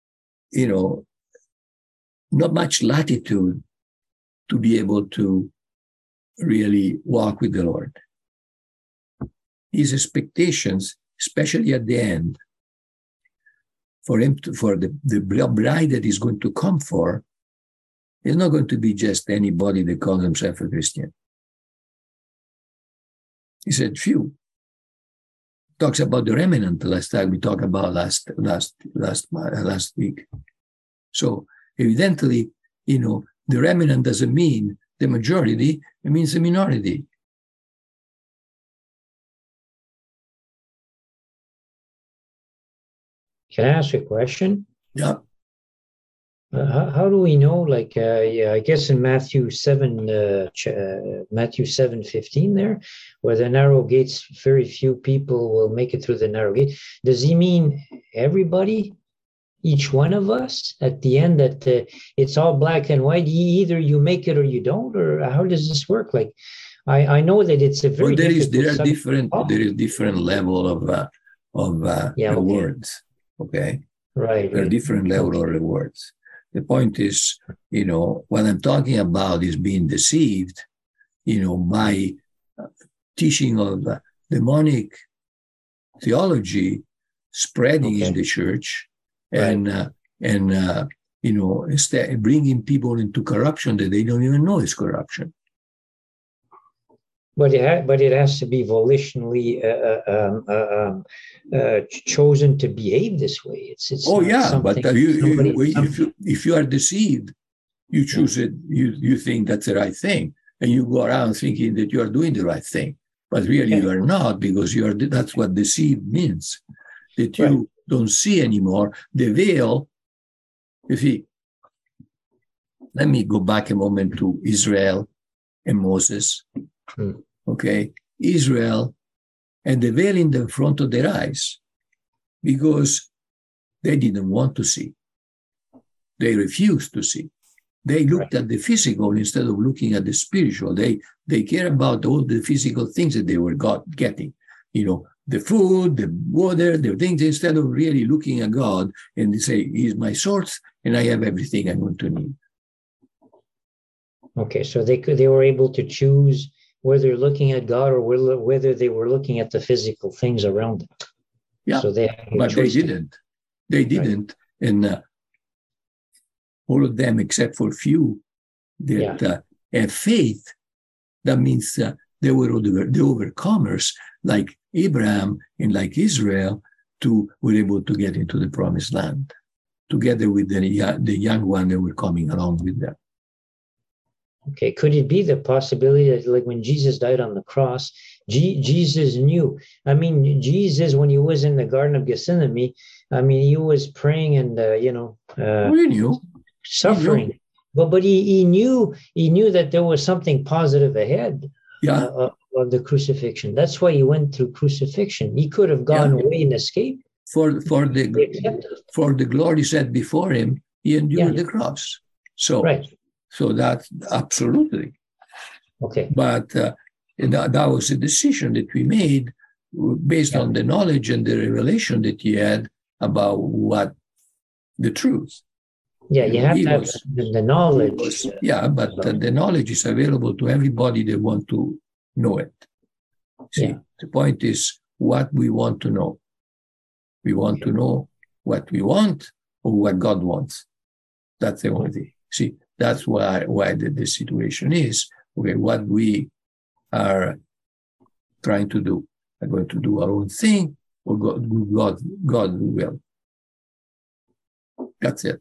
not much latitude to be able to really walk with the Lord. His expectations, especially at the end, for the bride that he's going to come for, is not going to be just anybody that calls himself a Christian. He said few. Talks about the remnant last time we talked about last week. So evidently, the remnant doesn't mean the majority, it means the minority. Can I ask a question? Yeah. How do we know? I guess in Matthew 7:15 there, where the narrow gates, very few people will make it through the narrow gate. Does he mean everybody? Each one of us at the end, that it's all black and white, either you make it or you don't? Or how does this work? I know that it's a very But difficult there are subject. there is different level of Yeah, okay. rewards. Okay, Right. there are different level of rewards. The point is, what I'm talking about is being deceived, by teaching of demonic theology spreading in the church, and instead bringing people into corruption that they don't even know is corruption. But it has to be volitionally chosen to behave this way. It's but if you are deceived, you choose it. You think that's the right thing, and you go around thinking that you are doing the right thing, but really you are not, because you are. That's what deceived means. That you don't see anymore the veil. You see. Let me go back a moment to Israel and Moses. Okay, Israel had the veil in the front of their eyes because they didn't want to see. They refused to see. They looked at the physical instead of looking at the spiritual. They care about all the physical things that they were getting, the food, the water, the things, instead of really looking at God and they say, He's my source and I have everything I'm going to need. Okay, so they were able to choose whether they're looking at God or whether they were looking at the physical things around them. Yeah, so they didn't. They didn't, and all of them except for few that have faith. That means they were the overcomers, like Abraham and like Israel, were able to get into the promised land together with the young one that were coming along with them. Okay, could it be the possibility that, like, when Jesus died on the cross, Jesus knew? I mean, Jesus, when he was in the Garden of Gethsemane, I mean, he was praying and he knew suffering, he knew. but he knew that there was something positive ahead of the crucifixion. That's why he went through crucifixion. He could have gone away and escaped. For the glory set before him, he endured the cross. So. Right. So that's absolutely. Okay. But that was a decision that we made based on the knowledge and the revelation that he had about what the truth. Yeah, you have to have the knowledge. But the knowledge is available to everybody that want to know it. See, the point is what we want to know. We want to know what we want or what God wants. That's the only thing. See, that's why the situation is. Okay, what we are trying to do. Are going to do our own thing, or God will. That's it.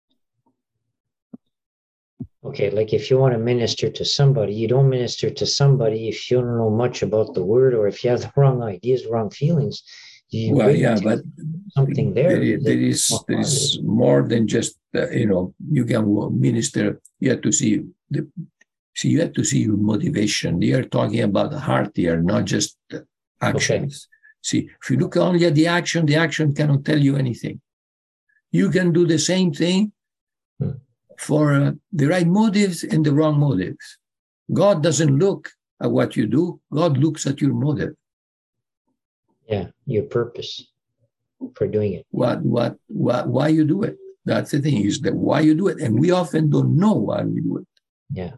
Okay, like if you want to minister to somebody, you don't minister to somebody if you don't know much about the word, or if you have the wrong ideas, wrong feelings. But something there is more than just you can minister. You have to see you have to see your motivation. They are talking about the heart here, not just actions. Okay. See, if you look only at the action cannot tell you anything. You can do the same thing for the right motives and the wrong motives. God doesn't look at what you do. God looks at your motive. Yeah, your purpose for doing it. Why you do it? That's the thing, is that why you do it. And we often don't know why we do it. Yeah.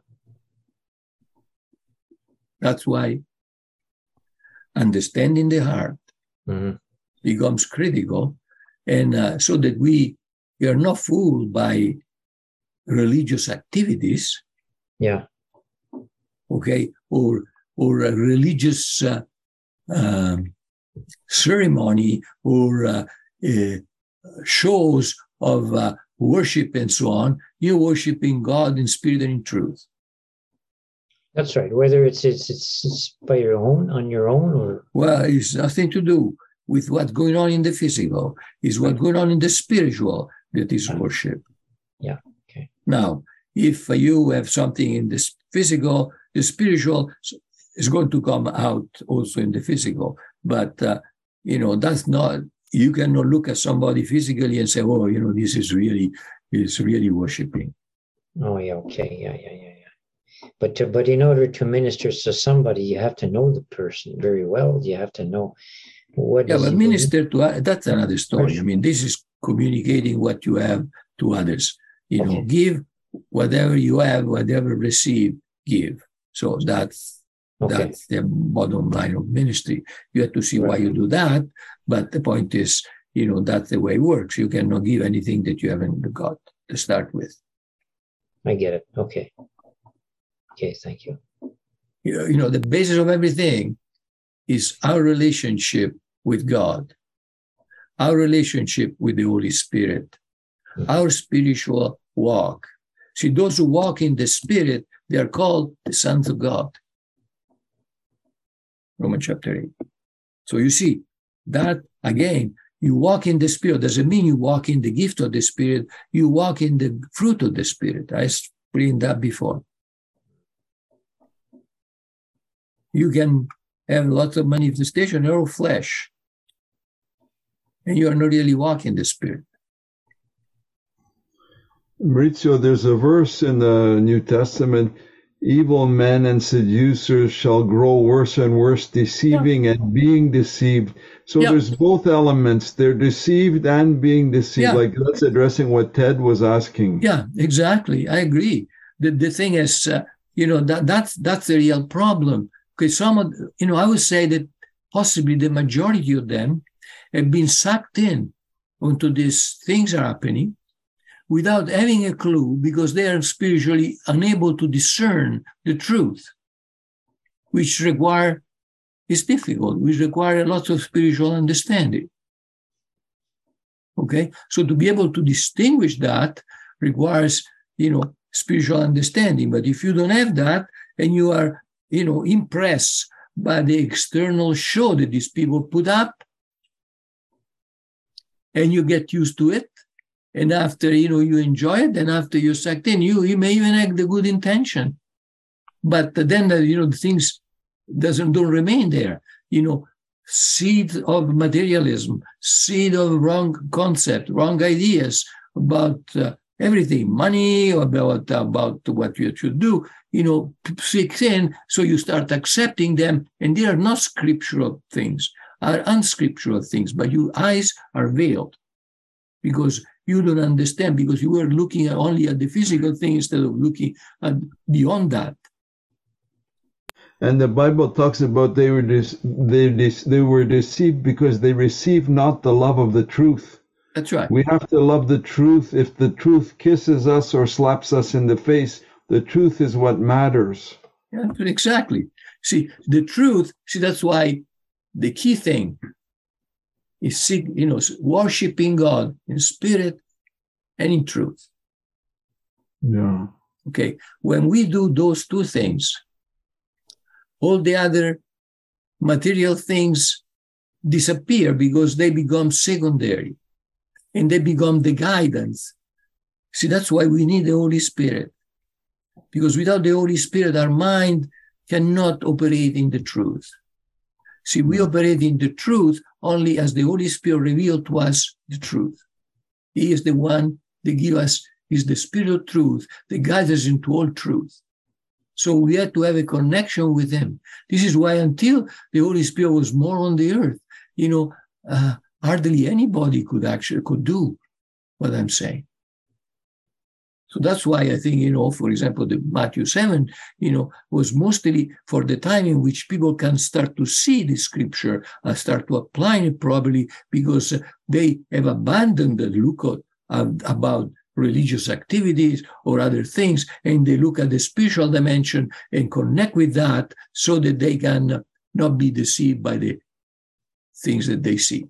That's why understanding the heart becomes critical, and so that we are not fooled by religious activities. Yeah. Okay, or a religious ceremony or shows of worship and so on. You're worshiping God in spirit and in truth. That's right. Whether it's by your own, on your own, or it's nothing to do with what's going on in the physical. It's what's going on in the spiritual that is worship. Yeah. Okay. Now, if you have something in the physical, the spiritual is going to come out also in the physical. But that's not. You cannot look at somebody physically and say, this is really worshiping. Oh yeah. Okay. Yeah. But in order to minister to somebody, you have to know the person very well. You have to know what. Yeah, is but he minister to, that's another story. I mean, this is communicating what you have to others. You know, Okay. give whatever you have, whatever receive, give. So that's the bottom line of ministry. You have to see why you do that, but the point is, you know, that's the way it works. You cannot give anything that you haven't got to start with. I get it. Okay. Okay, thank you. You know, the basis of everything is our relationship with God, our relationship with the Holy Spirit, our spiritual walk. See, those who walk in the Spirit, they are called the sons of God. Romans chapter 8. So you see, that again, you walk in the Spirit doesn't mean you walk in the gift of the Spirit, you walk in the fruit of the Spirit. I explained that before. You can have lots of manifestation in your flesh, and you are not really walking the Spirit. Maurizio, there's a verse in the New Testament, evil men and seducers shall grow worse and worse, deceiving and being deceived. So there's both elements. They're deceived and being deceived. Like that's addressing what Ted was asking. Yeah, exactly. I agree. The thing is, you know, that's the real problem. Because some of, you know, I would say that possibly the majority of them have been sucked in onto these things are happening without having a clue, because they are spiritually unable to discern the truth, which is difficult, which require lots of spiritual understanding. Okay? So to be able to distinguish that requires, you know, spiritual understanding. But if you don't have that, and you are, you know, impressed by the external show that these people put up, and you get used to it, and after, you know, you enjoy it, and after you're sucked in, you may even have the good intention. But then, you know, the things don't remain there. You know, seed of materialism, seed of wrong concept, wrong ideas about everything, money, about what you should do, you know, sink in, so you start accepting them, and they are not scriptural things, are unscriptural things, but your eyes are veiled because you don't understand, because you were looking only at the physical thing instead of looking at beyond that. And the Bible talks about they were deceived because they received not the love of the truth. That's right. We have to love the truth. If the truth kisses us or slaps us in the face, the truth is what matters. Yeah, exactly. See, the truth, that's why the key thing is, you know, worshiping God in spirit and in truth. Yeah. Okay. When we do those two things, all the other material things disappear because they become secondary and they become the guidance. See, that's why we need the Holy Spirit. Because without the Holy Spirit, our mind cannot operate in the truth. See, we operate in the truth only as the Holy Spirit revealed to us the truth. He is the one that gives us, is the Spirit of truth that guides us into all truth. So we had to have a connection with Him. This is why until the Holy Spirit was more on the earth, you know, hardly anybody could do what I'm saying. So that's why I think, you know, for example, the Matthew 7, you know, was mostly for the time in which people can start to see the scripture and start to apply it properly, because they have abandoned the look about religious activities or other things, and they look at the spiritual dimension and connect with that so that they can not be deceived by the things that they see.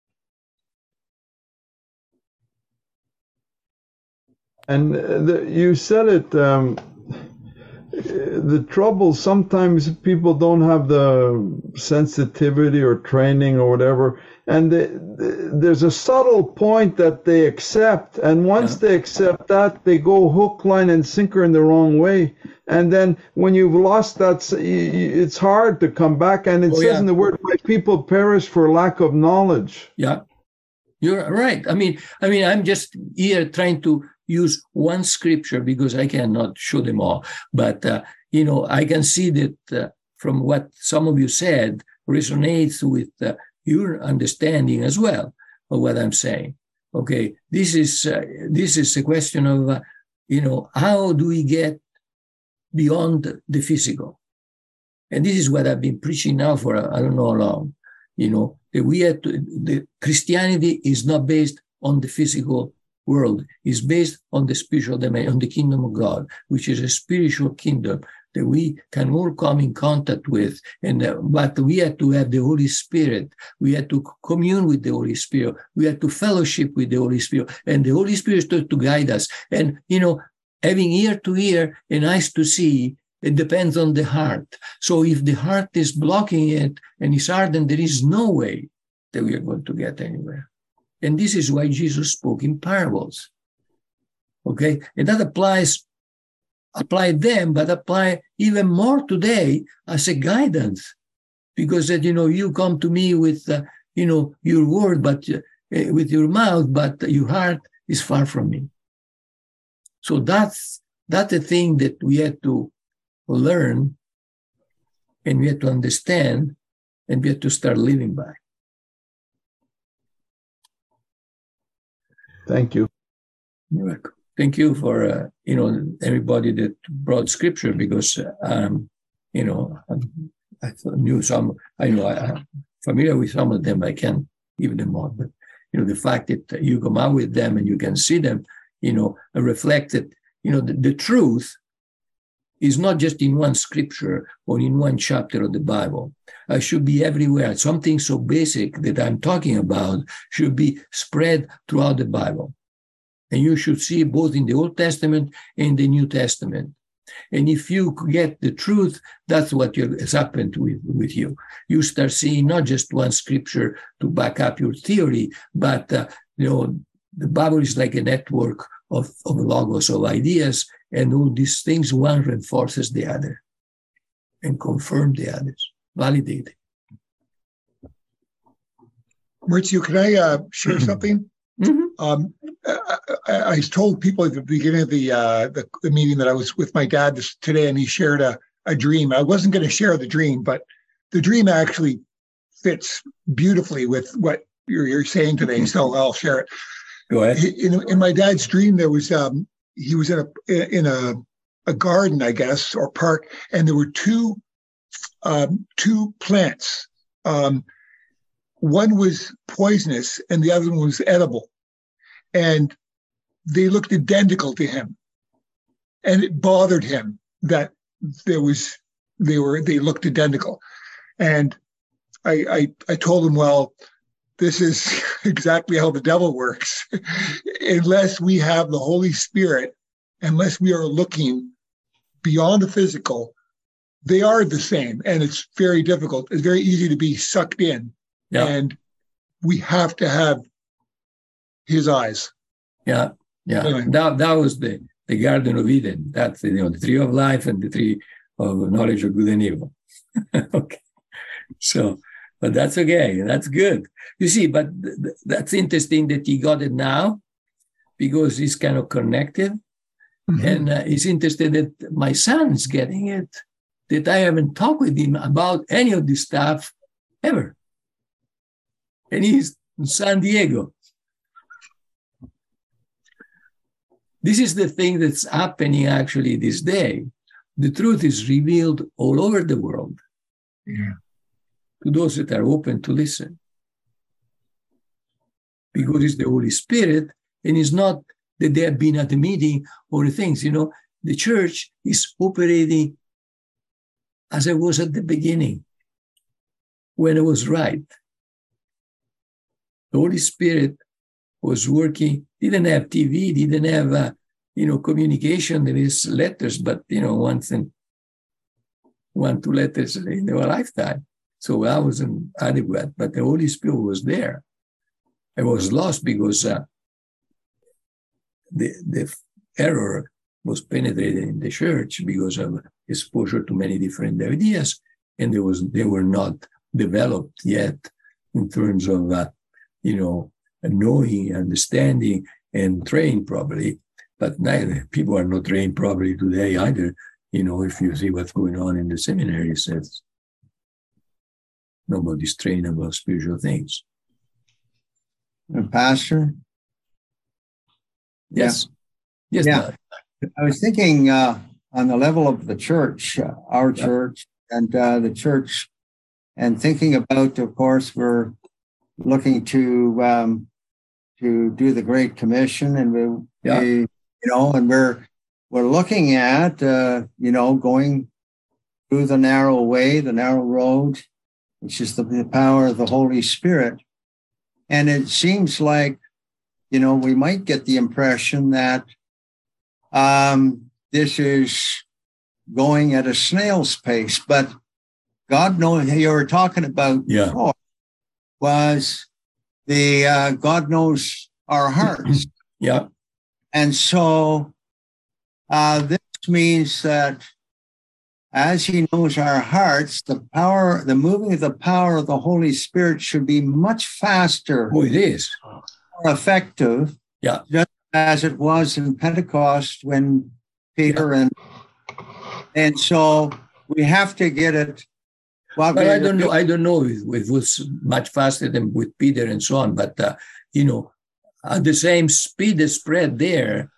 And you said it, the trouble, sometimes people don't have the sensitivity or training or whatever, and there's a subtle point that they accept, and once they accept that, they go hook, line, and sinker in the wrong way. And then when you've lost that, it's hard to come back, and it says in the Word, my people perish for lack of knowledge. Yeah, you're right. I mean, I'm just here trying to use one scripture because I cannot show them all. But, I can see that from what some of you said resonates with your understanding as well of what I'm saying. Okay, this is a question of, how do we get beyond the physical? And this is what I've been preaching now for I don't know how long. That we have to, the Christianity is not based on the physical world. It's based on the spiritual domain, on the kingdom of God, which is a spiritual kingdom that we can all come in contact with. But we have to have the Holy Spirit. We have to commune with the Holy Spirit. We have to fellowship with the Holy Spirit. And the Holy Spirit is to guide us. And, having ear to hear and eyes to see, it depends on the heart. So if the heart is blocking it and is hardened, there is no way that we are going to get anywhere. And this is why Jesus spoke in parables. Okay? And that apply them, but apply even more today as a guidance. Because that, you come to me with, your word, but with your mouth, but your heart is far from me. So that's a thing that we have to learn, and we have to understand, and we have to start living by. Thank you. You're welcome. Thank you for everybody that brought scripture, because I knew some. I'm familiar with some of them. I can't give them all, but the fact that you come out with them and you can see them, reflect that the truth is not just in one scripture or in one chapter of the Bible. It should be everywhere. Something so basic that I'm talking about should be spread throughout the Bible. And you should see both in the Old Testament and the New Testament. And if you get the truth, that's what has happened with you. You start seeing not just one scripture to back up your theory, but, the Bible is like a network of logos, of ideas, and all these things, one reinforces the other and confirm the others, validate it. Maurizio, can I share something? Mm-hmm. I told people at the beginning of the meeting that I was with my dad today, and he shared a dream. I wasn't going to share the dream, but the dream actually fits beautifully with what you're saying today, so I'll share it. Go ahead. In my dad's dream, there was he was in a garden, I guess, or park, and there were two plants. One was poisonous, and the other one was edible, and they looked identical to him, and it bothered him that they looked identical, and I told him, well, this is exactly how the devil works. Unless we have the Holy Spirit, unless we are looking beyond the physical, they are the same. And it's very difficult. It's very easy to be sucked in. Yeah. And we have to have his eyes. Yeah. Yeah. Anyway. That was the Garden of Eden. That's the tree of life and the tree of knowledge of good and evil. Okay. So, but that's okay. That's good. You see, but that's interesting that he got it now, because he's kind of connected. Mm-hmm. And he's interested that my son's getting it, that I haven't talked with him about any of this stuff ever. And he's in San Diego. This is the thing that's happening actually this day. The truth is revealed all over the world. Yeah. To those that are open to listen. Because it's the Holy Spirit, and it's not that they have been at the meeting or the things. The church is operating as it was at the beginning, when it was right. The Holy Spirit was working, didn't have TV, didn't have, communication. There is letters, but, 1-2 letters in their lifetime. So I wasn't adequate, but the Holy Spirit was there. I was lost because the error was penetrated in the church because of exposure to many different ideas, and they were not developed yet in terms of knowing, understanding, and trained properly But neither people are not trained properly today either. If you see what's going on in the seminaries, nobody's trained about spiritual things. Pastor? Yes. Yes. Yeah. I was thinking on the level of the church, our church and the church, and thinking about, of course, we're looking to do the Great Commission, and and we're looking at going through the narrow way, the narrow road, which is the power of the Holy Spirit. And it seems like, we might get the impression that this is going at a snail's pace, but God knows, you were talking about before, was the God knows our hearts. Yeah. And so this means that as he knows our hearts, the moving of the power of the Holy Spirit should be much faster. Oh, it is. More effective. Yeah. Just as it was in Pentecost when Peter and so we have to get it. Well, but I don't know if it was much faster than with Peter and so on, but at the same speed the spread there,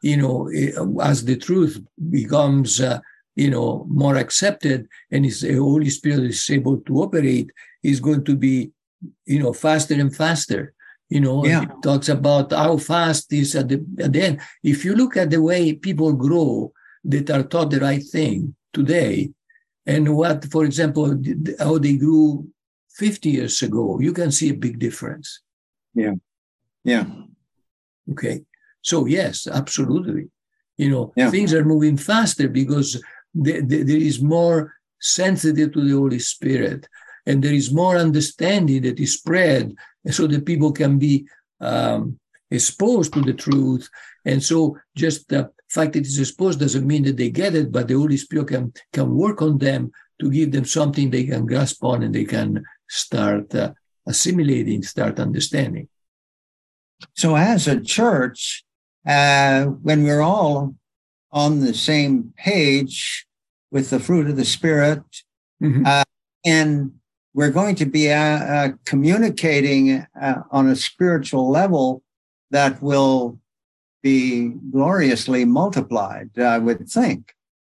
as the truth becomes more accepted and the Holy Spirit is able to operate, is going to be faster and faster. It talks about how fast is at the end. If you look at the way people grow that are taught the right thing today, and what, for example, how they grew 50 years ago, you can see a big difference. Yeah. Yeah. Okay. So yes, absolutely. Things are moving faster because there is more sensitive to the Holy Spirit, and there is more understanding that is spread, so that people can be exposed to the truth. And so just the fact that it's exposed doesn't mean that they get it, but the Holy Spirit can work on them to give them something they can grasp on and they can start assimilating, start understanding. So as a church, when we're all on the same page with the fruit of the Spirit, and we're going to be communicating on a spiritual level that will be gloriously multiplied, I would think.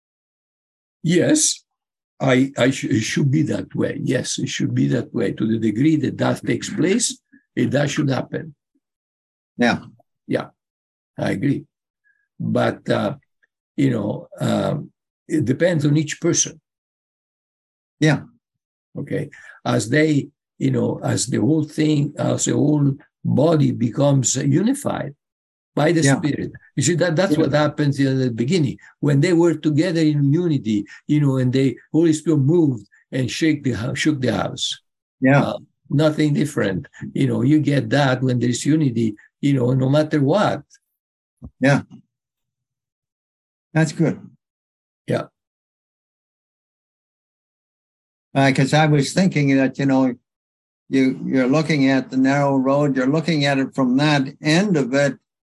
Yes, it should be that way. Yes, it should be that way. To the degree that takes place, that should happen. Yeah. Yeah, I agree. But, it depends on each person. Yeah. Okay. As they, as the whole thing, as the whole body becomes unified by the Spirit. You see, that's what happens in the beginning. When they were together in unity, and the Holy Spirit moved and shook the house. Yeah. Nothing different. You get that when there's unity, no matter what. Yeah. That's good. Yeah. Because I was thinking that, you're looking at the narrow road, you're looking at it from that end of it.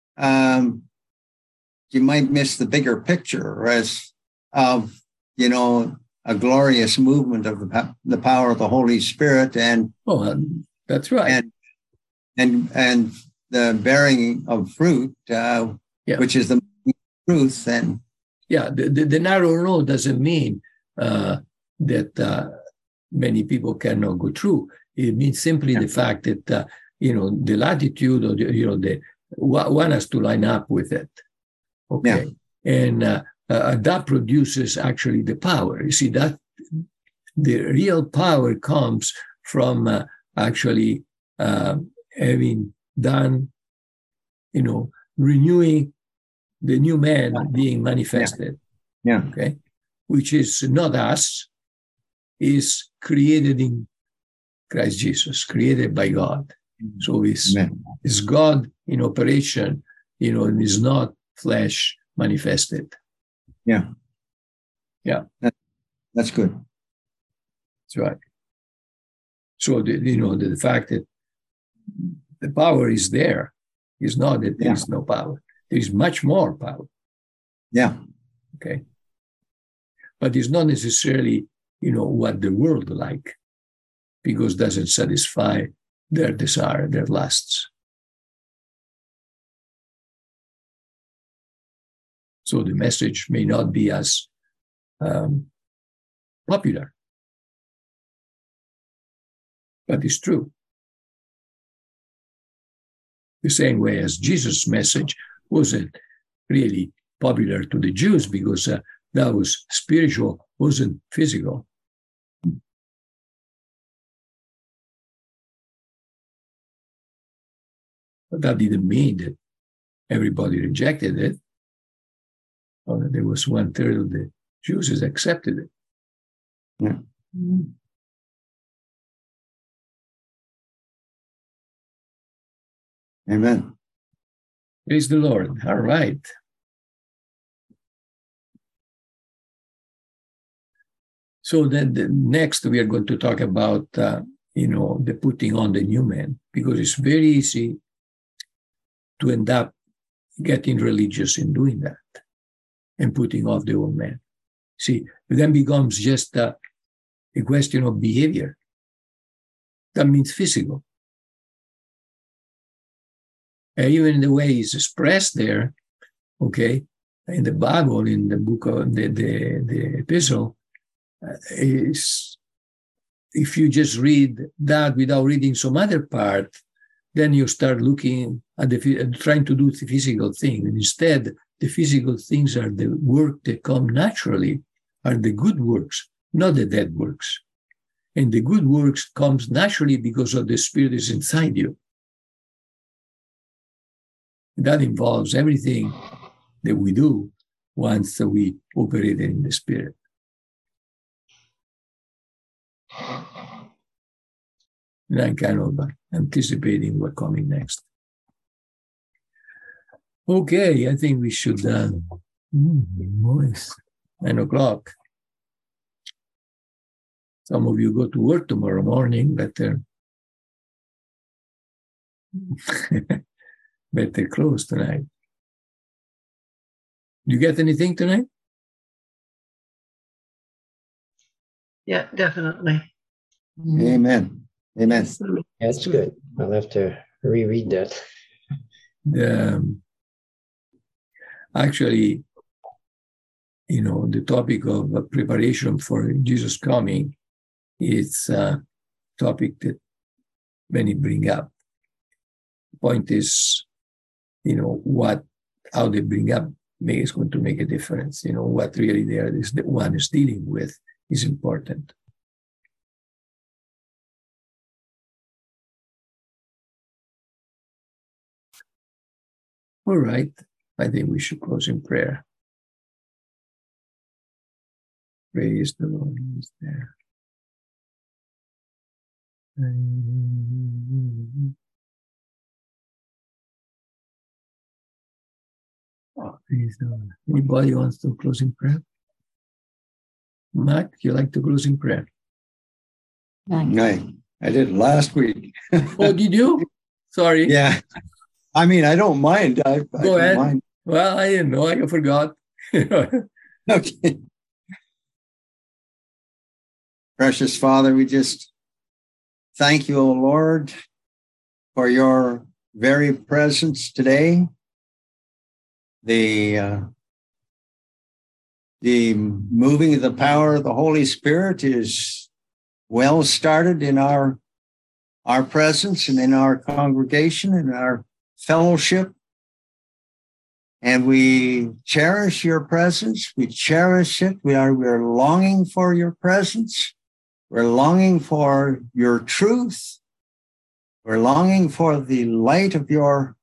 You might miss the bigger picture of a glorious movement of the power of the Holy Spirit, and that's right, and the bearing of fruit, which is the truth. And the narrow road doesn't mean that many people cannot go through. It means simply the fact that the latitude or one has to line up with it. Okay, and that produces actually the power. You see, that the real power comes from actually having done, renewing the new man being manifested. Yeah. Okay, which is not us, is created in Christ Jesus, created by God. So it's God in operation, and is not flesh manifested. Yeah. Yeah. That's good. That's right. So, the fact that the power is there is not that there is no power. There is much more power. Yeah. Okay. But it's not necessarily, what the world like, because it doesn't satisfy their desire, their lusts. So the message may not be as popular, but it's true. The same way as Jesus' message wasn't really popular to the Jews because that was spiritual, wasn't physical. But that didn't mean that everybody rejected it. Or there was 1/3 of the Jews that accepted it. Yeah. Amen. Praise the Lord. All right. So then next we are going to talk about, the putting on the new man, because it's very easy to end up getting religious in doing that and putting off the old man. See, it then becomes just a question of behavior. That means physical. And even the way it's expressed there, okay, in the Bible, in the book of the epistle, is if you just read that without reading some other part, then you start looking at trying to do the physical thing. And instead, the physical things are the work that come naturally, are the good works, not the dead works. And the good works comes naturally because of the Spirit is inside you. That involves everything that we do once we operate in the Spirit. And I'm kind of anticipating what's coming next. Okay, I think we should, boys, 9 o'clock. Some of you go to work tomorrow morning, better close tonight. You get anything tonight? Yeah, definitely. Amen. Amen. That's good. I'll have to reread that. Actually, the topic of preparation for Jesus' coming is a topic that many bring up. The point is, how they bring up is going to make a difference. What really the one is dealing with is important. All right. I think we should close in prayer. Praise the Lord who is there. Oh, praise the Lord. Anybody wants to close in prayer? Mark, you like to close in prayer? I did it last week. Oh, did you? Sorry. Yeah. I mean, I don't mind. I Go ahead. Mind. Well, I didn't know. I forgot. Okay. Precious Father, we just thank you, O Lord, for your very presence today. The moving of the power of the Holy Spirit is well started in our presence and in our congregation and our fellowship. And we cherish your presence. We cherish it. We're longing for your presence. We're longing for your truth. We're longing for the light of your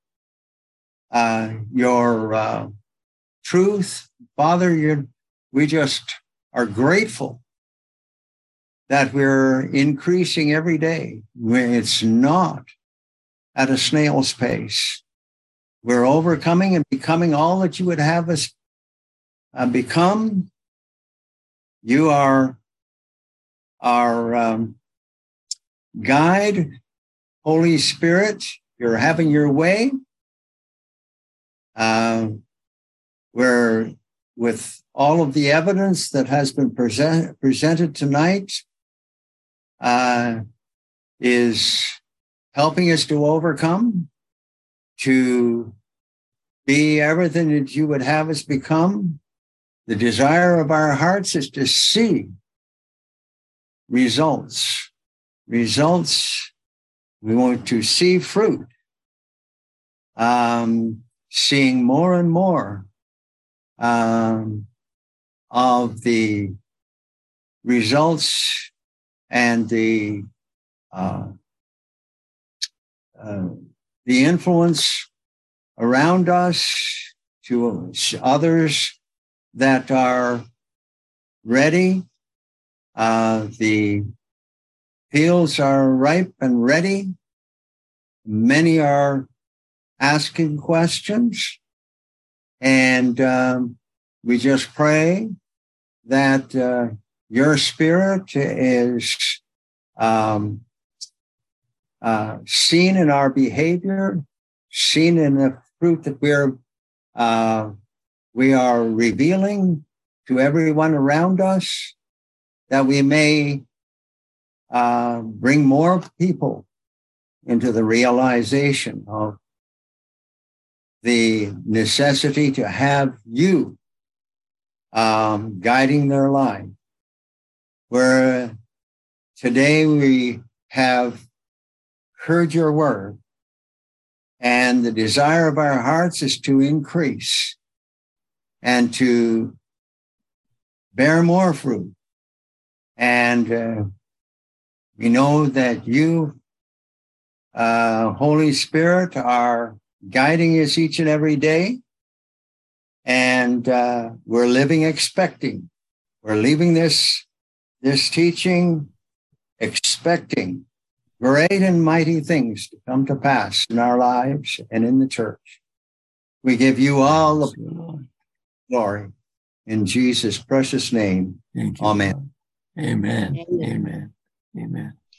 truth. Father, we just are grateful that we're increasing every day. It's not at a snail's pace. We're overcoming and becoming all that you would have us become. You are our guide, Holy Spirit. You're having your way. where with all of the evidence that has been presented tonight is helping us to overcome, to be everything that you would have us become. The desire of our hearts is to see results. Results. We want to see fruit. Seeing more and more of the results and the influence around us to others that are ready. The fields are ripe and ready. Many are asking questions. And we just pray that your Spirit is seen in our behavior, seen in the fruit that we are revealing to everyone around us, that we may bring more people into the realization of the necessity to have you guiding their life. Where today we have heard your word, and the desire of our hearts is to increase and to bear more fruit. And we know that you, Holy Spirit, are guiding us each and every day. And we're living expecting. We're leaving this teaching expecting great and mighty things to come to pass in our lives and in the church. We give you all the glory in Jesus' precious name. Thank you. Amen. Amen. Amen. Amen.